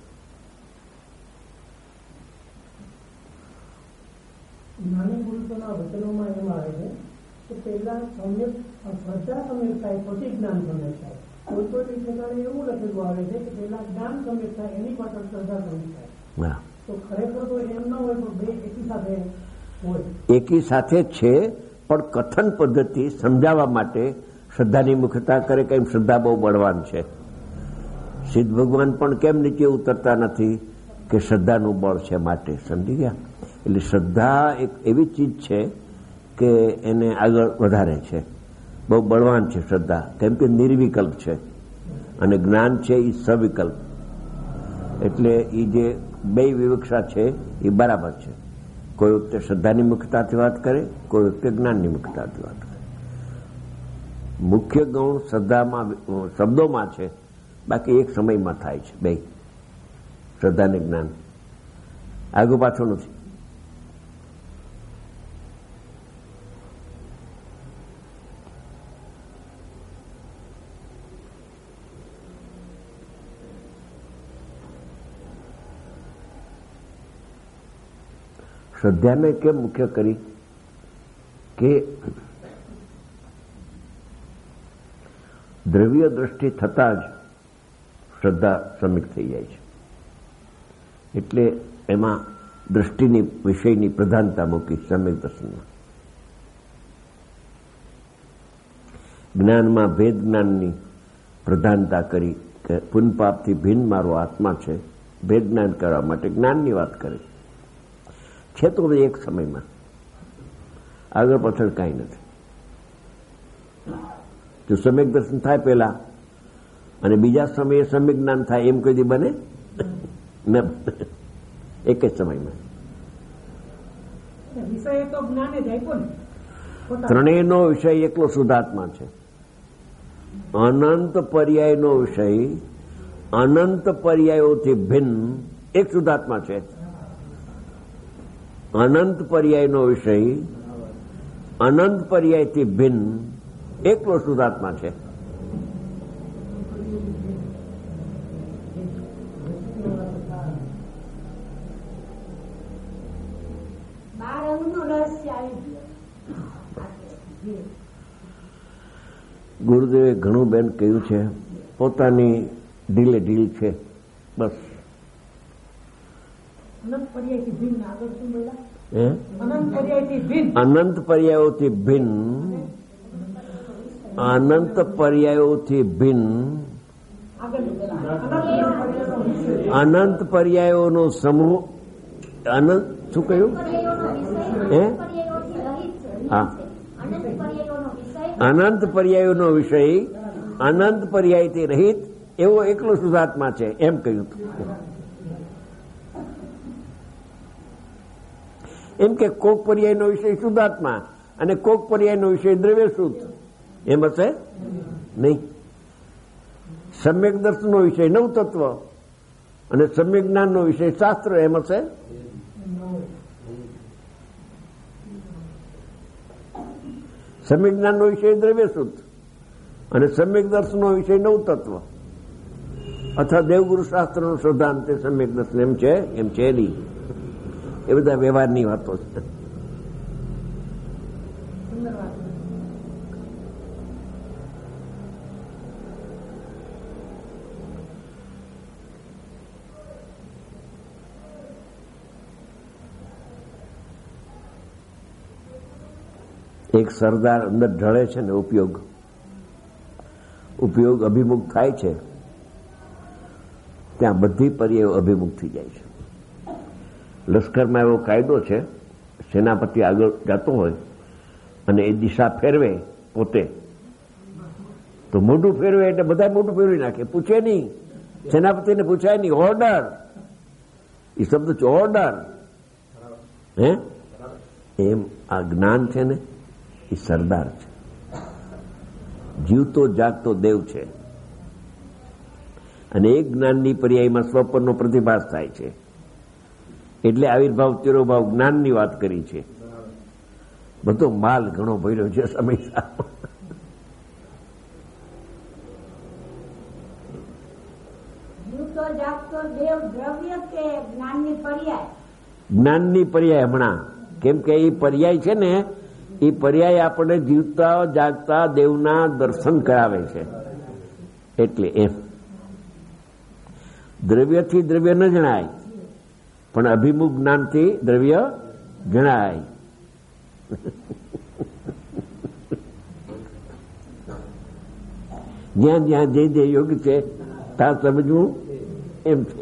જ્ઞાની પુરુષોના વચનોમાં એમ આવે છે કે પહેલા સમ્યક શ્રદ્ધા સમ્યક થાય પછી જ્ઞાન સમ્યક થાય. કોઈ કોઈ ઠેકાણે એવું લખેલું આવે છે કે પહેલા જ્ઞાન સમ્યક થાય એની પાછળ શ્રદ્ધા સમ્યક થાય. તો ખરેખર તો એમ ન હોય તો બે એકી સાથે હોય. એકી સાથે જ છે, પણ કથન પદ્ધતિ સમજાવવા માટે શ્રદ્ધાની મુખ્યતા કરે કે શ્રદ્ધા બહુ બળવાન છે. સિદ્ધ ભગવાન પણ કેમ નીચે ઉતરતા નથી કે શ્રદ્ધાનું બળ છે માટે. સમજી ગયા? એટલે શ્રદ્ધા એક એવી ચીજ છે કે એને આગળ વધારે છે, બહુ બળવાન છે શ્રદ્ધા. કેમ કે નિર્વિકલ્પ છે અને જ્ઞાન છે એ સવિકલ્પ. એટલે એ જે બે વિવક્ષા છે એ બરાબર છે. કોઈ વખતે શ્રદ્ધાની મુખ્યતાથી વાત કરે, કોઈ વખતે જ્ઞાનની મુખ્યતાથી વાત કરે. મુખ્ય ગૌણ શ્રદ્ધામાં શબ્દોમાં છે, બાકી એક સમયમાં થાય છે બે, શ્રદ્ધા ને જ્ઞાન. આગુ પાછું નથી. શ્રદ્ધાને કેમ મુખ્ય કરી કે દ્રવ્ય દ્રષ્ટિ થતાં જ શ્રદ્ધા સમ્યક થઈ જાય છે. એટલે એમાં દ્રષ્ટિની વિષયની પ્રધાનતા મૂકી સમ્યક દર્શનમાં. જ્ઞાનમાં ભેદ જ્ઞાનની પ્રધાનતા કરી કે પુનપાપથી ભિન્ન મારો આત્મા છે. ભેદ જ્ઞાન કરવા માટે જ્ઞાનની વાત કરી છે. તો એક સમયમાં આગળ પાછળ કાંઈ નથી. જો સમ્યક દર્શન થાય પહેલા અને બીજા સમયે સમ્યક જ્ઞાન થાય એમ કોઈ દી બને? એક જ સમયમાં. ત્રણેયનો વિષય એકલો શુદ્ધાત્મા છે. અનંત પર્યાયનો વિષય અનંત પર્યાયોથી ભિન્ન એક શુદ્ધાત્મા છે. અનંત પર્યાયનો વિષય અનંત પર્યાયથી ભિન્ન એકલો શુદ્ધાત્મા છે. ગુરુદેવે ઘણું બેન કહ્યું છે, પોતાની ઢીલે ઢીલ છે બસ. અનંત પર્યાયથી ભિન્ન આગળ શું બોલ્યા? હે? અનંત પર્યાયથી ભિન્ન. અનંત પર્યાયોથી ભિન્ન અનંત પર્યાયોથી ભિન્ન અનંત પર્યાયોનો સમૂહ. અનંત શું કહ્યું? હે? હા, અનંત પર્યાયોનો વિષય અનંત પર્યાયથી રહિત એવો એકલો શુદ્ધાત્મા છે એમ કહ્યું હતું. એમ કે કોક પર્યાયનો વિષય શુદ્ધાત્મા અને કોક પર્યાયનો વિષય દ્રવ્ય શુદ્ધ એમ હશે નહીં. સમ્યક દર્શનનો વિષય નવ તત્વ અને સમ્યક જ્ઞાનનો વિષય શાસ્ત્ર એમ હશે. સમ્યક જ્ઞાનનો વિષય દ્રવ્ય શુદ્ધ અને સમ્યક દર્શનનો વિષય નવ તત્વ અથવા દેવગુરુ શાસ્ત્રનો સિદ્ધાંત સમ્યક દર્શન એમ છે એમ છે નહીં. એ બધા વ્યવહારની વાતો છે. સુંદર વાત. એક સરદાર અંદર ઢળે છે ને ઉપયોગ ઉપયોગ અભિમુખ થાય છે ત્યાં બધી પર્યાયો અભિમુખ થઈ જાય છે. લશ્કરમાં એવો કાયદો છે, સેનાપતિ આગળ જતો હોય અને એ દિશા ફેરવે પોતે તો મોઢું ફેરવે એટલે બધા મોઢું ફેરવી નાખે, પૂછે નહીં. સેનાપતિને પૂછાય નહીં. ઓર્ડર, એ શબ્દ છે ઓર્ડર. હે એમ આ જ્ઞાન છે ને એ સરદાર છે, જીવતો જાગતો દેવ છે. અને એક જ્ઞાનની પર્યાયમાં સ્વપ્નનો પ્રતિભાસ થાય છે. એટલે આવિર્ભાવ તિરોભાવ જ્ઞાનની વાત કરી છે. બધો માલ ઘણો ભર્યો છે સમય સાથે. જીવતો જાગતો દેવ દ્રવ્ય કે જ્ઞાનની પર્યાય? જ્ઞાનની પર્યાય હમણાં, કેમ કે એ પર્યાય છે ને એ પર્યાય આપણે જીવતા જાગતા દેવના દર્શન કરાવે છે. એટલે એમ દ્રવ્યથી દ્રવ્ય ન જણાય, પણ અભિમુખ જ્ઞાનથી દ્રવ્ય જણાય. જ્યાં જ્યાં જે જે યોગ છે ત્યાં સમજવું એમ છે.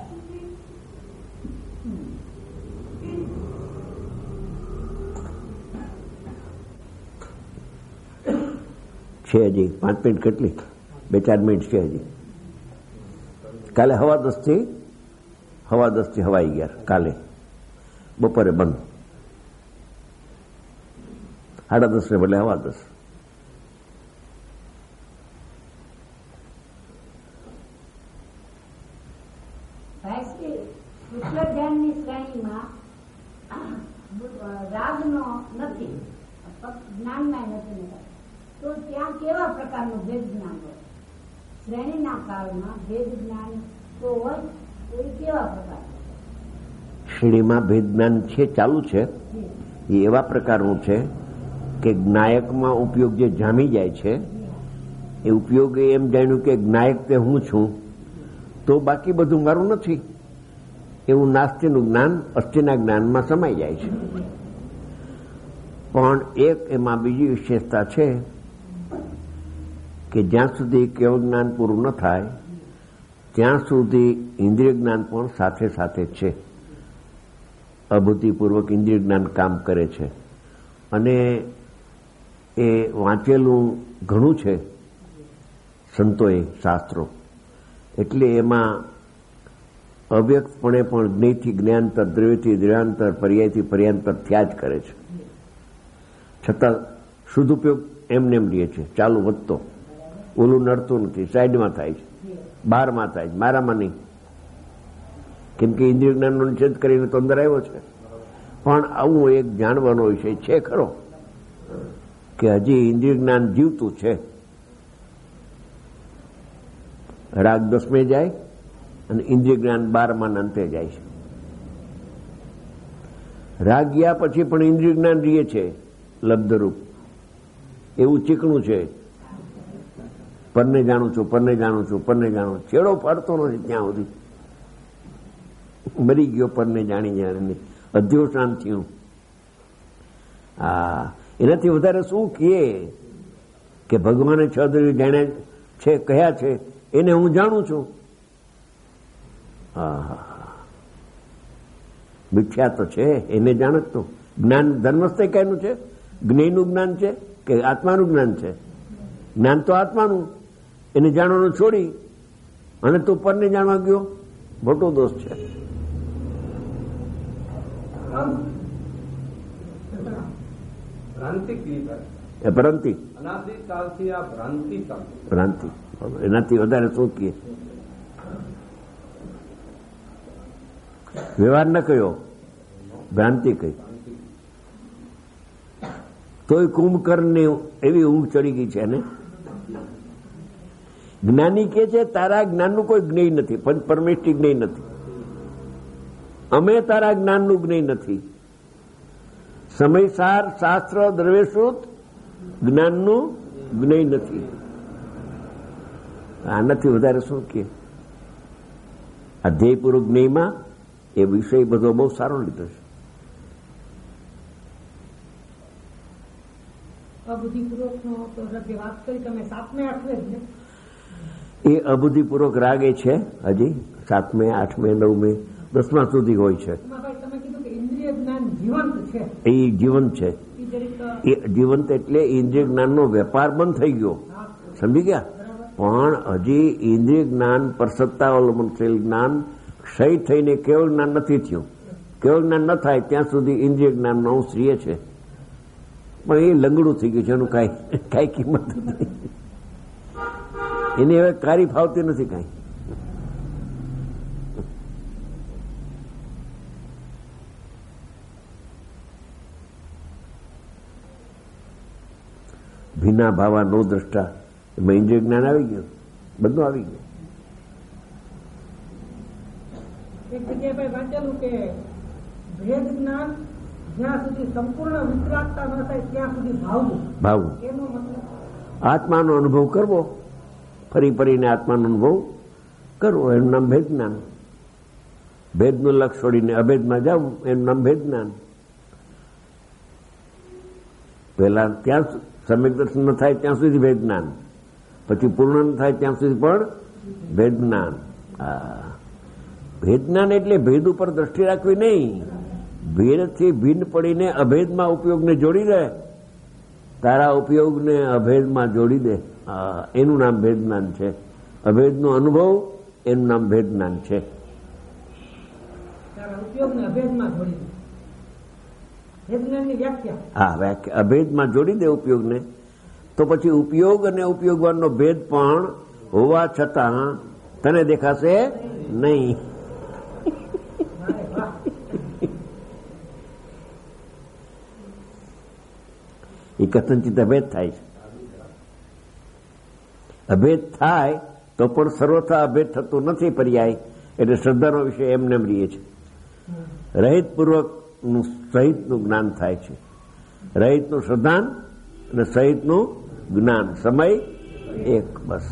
છે હજી પાંચ મિનિટ કેટલી? બે ચાર મિનિટ છે હજી. કાલે હવા દસ થી હવા દસ થી હવા અગિયાર કાલે બપોરે બંધ. સાડા દસ ને બદલે હવા દસ. શુક્લ ધ્યાનની શ્રેણીમાં રાગનો નથી, જ્ઞાનમાં નથી, તો ત્યાં કેવા પ્રકારનું ભેદ જ્ઞાન હોય? શ્રેણીના કાળમાં ભેદ જ્ઞાન તો હોય, એ કેવા પ્રકાર? શ્રેણીમાં ભેદ જ્ઞાન છે, ચાલુ છે. એ એવા પ્રકારનું છે કે જ્ઞાયકમાં ઉપયોગ જે જામી જાય છે એ ઉપયોગે એમ જાણ્યું કે જ્ઞાયક તે હું છું, તો બાકી બધું મારું નથી. એવું નાસ્તિનું જ્ઞાન અસ્થિના જ્ઞાનમાં સમાઈ જાય છે. પણ એક એમાં બીજી વિશેષતા છે કે જ્યાં સુધી કેવળ જ્ઞાન પૂરું ન થાય ત્યાં સુધી ઇન્દ્રિય જ્ઞાન પણ સાથે સાથે છે. અભૂતિપૂર્વક ઇન્દ્રિય જ્ઞાન કામ કરે છે અને એ વાંચેલું ઘણું છે સંતોએ, શાસ્ત્રો. એટલે એમાં અવ્યક્તપણે પણ જ્ઞેયથી જ્ઞાંતર, દ્રવ્યથી દ્રવ્યાંતર, પર્યાયથી પર્યાંતર થયા જ કરે છે. છતાં શુદ્ધ ઉપયોગ એમને એમ રહે છે, ચાલુ વધતો. ઓલું નડતું નથી, સાઈડમાં થાય છે, બહારમાં થાય છે, મારામાં નહીં. કેમ કે ઇન્દ્રિય જ્ઞાનનો નિષેધ કરીને તો અંદર આવ્યો છે. પણ આવું એક જાણવાનો વિષય છે ખરો કે હજી ઇન્દ્રિય જ્ઞાન જીવતું છે. રાગ દસમે જાય અને ઇન્દ્રિય જ્ઞાન બારમાં અંતે જાય છે. રાગ ગયા પછી પણ ઇન્દ્રિય જ્ઞાન રહે છે લબ્ધરૂપ. એવું ચીકણું છે, પરને જાણું છું, પરને જાણું છું, પરને જાણું. છેડો ફાડતો નથી ત્યાં સુધી. મરી ગયો પરને જાણી જાણીને, અધ્યોષાન થયું. હા, એનાથી વધારે શું કહે કે ભગવાને છ દ્રવ્ય જાણ્યા છે, કયા છે એને હું જાણું છું. હા, મિથ્યા તો છે, એને જાણ જ તો. જ્ઞાન ધર્મસ્થ કયાનું છે? જ્ઞેયનું જ્ઞાન છે કે આત્માનું જ્ઞાન છે? જ્ઞાન તો આત્માનું. એને જાણવાનું છોડી અને તું પરને જાણવા ગયો, મોટો દોષ છે. ભ્રાંતિ એ ભ્રાંતિ, અનાદિકાળથી આ ભ્રાંતિ ચાલતી. ભ્રાંતિ એનાથી વધારે શું કહીએ? વ્યવહાર ન કયો, ભ્રાંતિ કહી. તોય કુંભકર્ણને એવી ઊંઘ ચડી ગઈ છે ને. જ્ઞાની કે છે તારા જ્ઞાનનું કોઈ જ્ઞેય નથી, પરમેષ્ટિ જ્ઞેય નથી. અમે તારા જ્ઞાનનું જ્ઞેય નથી. સમયસાર શાસ્ત્ર દ્રવ્યશ્રુત જ્ઞાનનું જ્ઞેય નથી. આ નથી વધારે શું કે આ ધ્યેયપૂર્વક જ્ઞેયમાં એ વિષય બધો બહુ સારો લીધો છે. એ અબુદ્ધિપૂર્વક રાગે છે હજી સાતમે આઠમે નવમે દસમા સુધી હોય છે. એ જીવંત છે. એ જીવંત એટલે ઇન્દ્રિય જ્ઞાનનો વેપાર બંધ થઈ ગયો, સમજી ગયા. પણ હજી ઇન્દ્રિય જ્ઞાન પર સત્તા અવલંબન થયેલ જ્ઞાન ક્ષય થઈને કેવળ જ્ઞાન નથી થયું. કેવળ જ્ઞાન ન થાય ત્યાં સુધી ઇન્દ્રિય જ્ઞાનનો અંશ રહે છે, પણ એ લંગડું થઈ ગયું છે, એનું કાંઈ કાંઈ કિંમત નથી. એની હવે કારી ફાવતી નથી કાંઈ. ભીના ભાવા નો દ્રષ્ટા, એમાં ઇન્દ્રિય જ્ઞાન આવી ગયું, બધું આવી ગયું. એક જગ્યાએ વાંચેલું કે ભેદ જ્ઞાન જ્યાં સુધી સંપૂર્ણ વિતરાગતા ન થાય ત્યાં સુધી ભાવવું. ભાવવું એનો મતલબ આત્માનો અનુભવ કરવો, ફરી ફરીને આત્માનો અનુભવ કરવો, એનું નામ ભેદ જ્ઞાન. ભેદનું લક્ષ છોડીને અભેદમાં જવું, એનું નામ ભેદ જ્ઞાન. પહેલા ત્યાં સમ્યક દર્શન ન થાય ત્યાં સુધી ભેદ જ્ઞાન, પછી પૂર્ણ ન થાય ત્યાં સુધી પણ ભેદ જ્ઞાન. ભેદ જ્ઞાન એટલે ભેદ ઉપર દ્રષ્ટિ રાખવી નહીં, ભેદથી ભિન્ન પડીને અભેદમાં ઉપયોગને જોડી દે, તારા ઉપયોગને અભેદમાં જોડી દે, એનું નામ ભેદ જ્ઞાન છે. અભેદનો અનુભવ એનું નામ ભેદ જ્ઞાન છે. હા, વ્યાખ્યા અભેદમાં જોડી દે ઉપયોગને, તો પછી ઉપયોગ અને ઉપયોગવાનો ભેદ પણ હોવા છતાં તને દેખાશે નહીં. એ કથનચિત અભેદ થાય છે. અભેદ થાય તો પણ સર્વથા અભેદ થતું નથી પર્યાય, એટલે શ્રદ્ધાનો વિષય એમને એમ રહીએ છે. રહિત પૂર્વકનું સહિતનું જ્ઞાન થાય છે. રહિતનું શ્રદ્ધાન અને સહિતનું જ્ઞાન, સમય એક, બસ.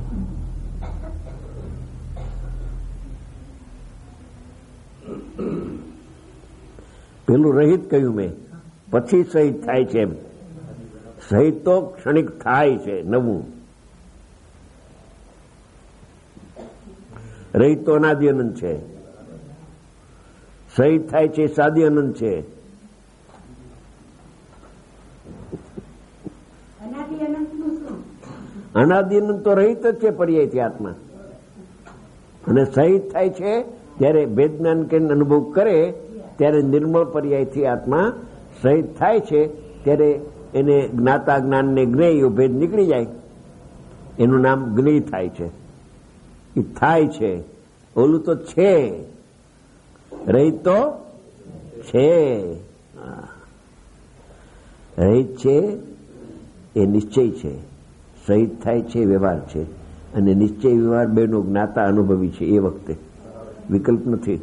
પેલું રહિત કહ્યું મેં, પછી સહિત થાય છે. એમ સહિત તો ક્ષણિક થાય છે, નવું. રહિત તો અનાદિ અનંત છે, સહિત થાય છે સાદી અનંત છે. અનાદિ અનંત તો રહિત જ છે પર્યાયથી આત્મા. અને સહિત થાય છે ત્યારે ભેદ જ્ઞાન કે અનુભવ કરે ત્યારે નિર્મળ પર્યાયથી આત્મા સહિત થાય છે, ત્યારે એને જ્ઞાતા જ્ઞાનને જ્ઞેય ભેદ નીકળી જાય, એનું નામ જ્ઞેય થાય છે. એ થાય છે, ઓલું તો છે, રહિત તો છે. રહિત છે એ નિશ્ચય છે, સહિત થાય છે વ્યવહાર છે, અને નિશ્ચય વ્યવહાર બેનો જ્ઞાતા અનુભવી છે. એ વખતે વિકલ્પ નથી,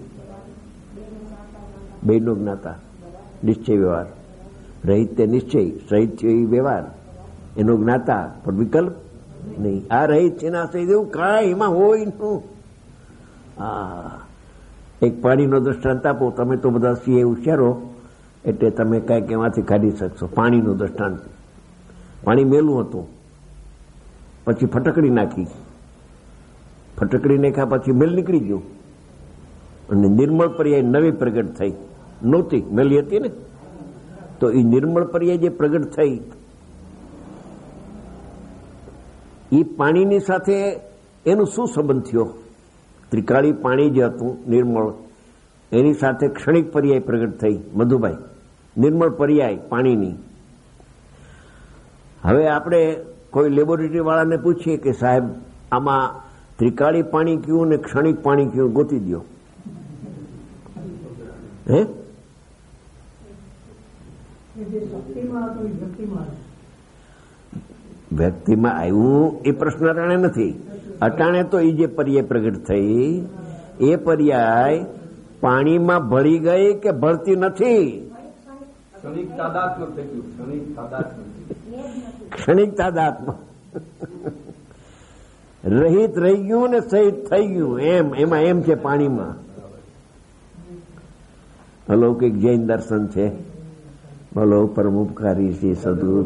બેનો જ્ઞાતા નિશ્ચય વ્યવહાર. રહિત તે નિશ્ચય, સહિત છે એ વ્યવહાર, એનો જ્ઞાતા પણ વિકલ્પ નહીં. આ રહિત છે ના સહિત એવું કાંઈ એમાં હોય નું. હા, એક પાણીનો દ્રષ્ટાંત આપો. તમે તો બધા સીએ હોશિયારો એટલે તમે કાંઈક એમાંથી કાઢી શકશો. પાણીનું દ્રષ્ટાંત. પાણી મેલું હતું, પછી ફટકડી નાખી, ફટકડી નાખ્યા પછી મેલ નીકળી ગયું, અને નિર્મળ પર્યાય નવી પ્રગટ થઈ. નહોતી, મેલી હતી ને, તો એ નિર્મળ પર્યાય જે પ્રગટ થઈ એ પાણીની સાથે એનું શું સંબંધ થયો? ત્રિકાળી પાણી જે હતું નિર્મળ, એની સાથે ક્ષણિક પર્યાય પ્રગટ થઈ. મધુભાઈ, નિર્મળ પર્યાય પાણીની. હવે આપણે કોઈ લેબોરેટરી વાળાને પૂછીએ કે સાહેબ આમાં ત્રિકાળી પાણી કયું ને ક્ષણિક પાણી કયું, ગોતી દો. હે વ્યક્તિમાં આવ્યું એ પ્રશ્ન અટાણે નથી. અટાણે તો એ જે પર્યાય પ્રગટ થઈ એ પર્યાય પાણીમાં ભળી ગઈ કે ભળતી નથી? ક્ષણિક તાદાત્મ્ય થઈ ગયું. ક્ષણિક તાદાત્મ્ય ક્ષણિક તાદાત્મ્ય રહિત રહી ગયું ને સહિત થઈ ગયું એમ. એમાં એમ છે પાણીમાં અલૌકિક જૈન દર્શન છે. બોલો પરમુપકારી શ્રી સદગુરુ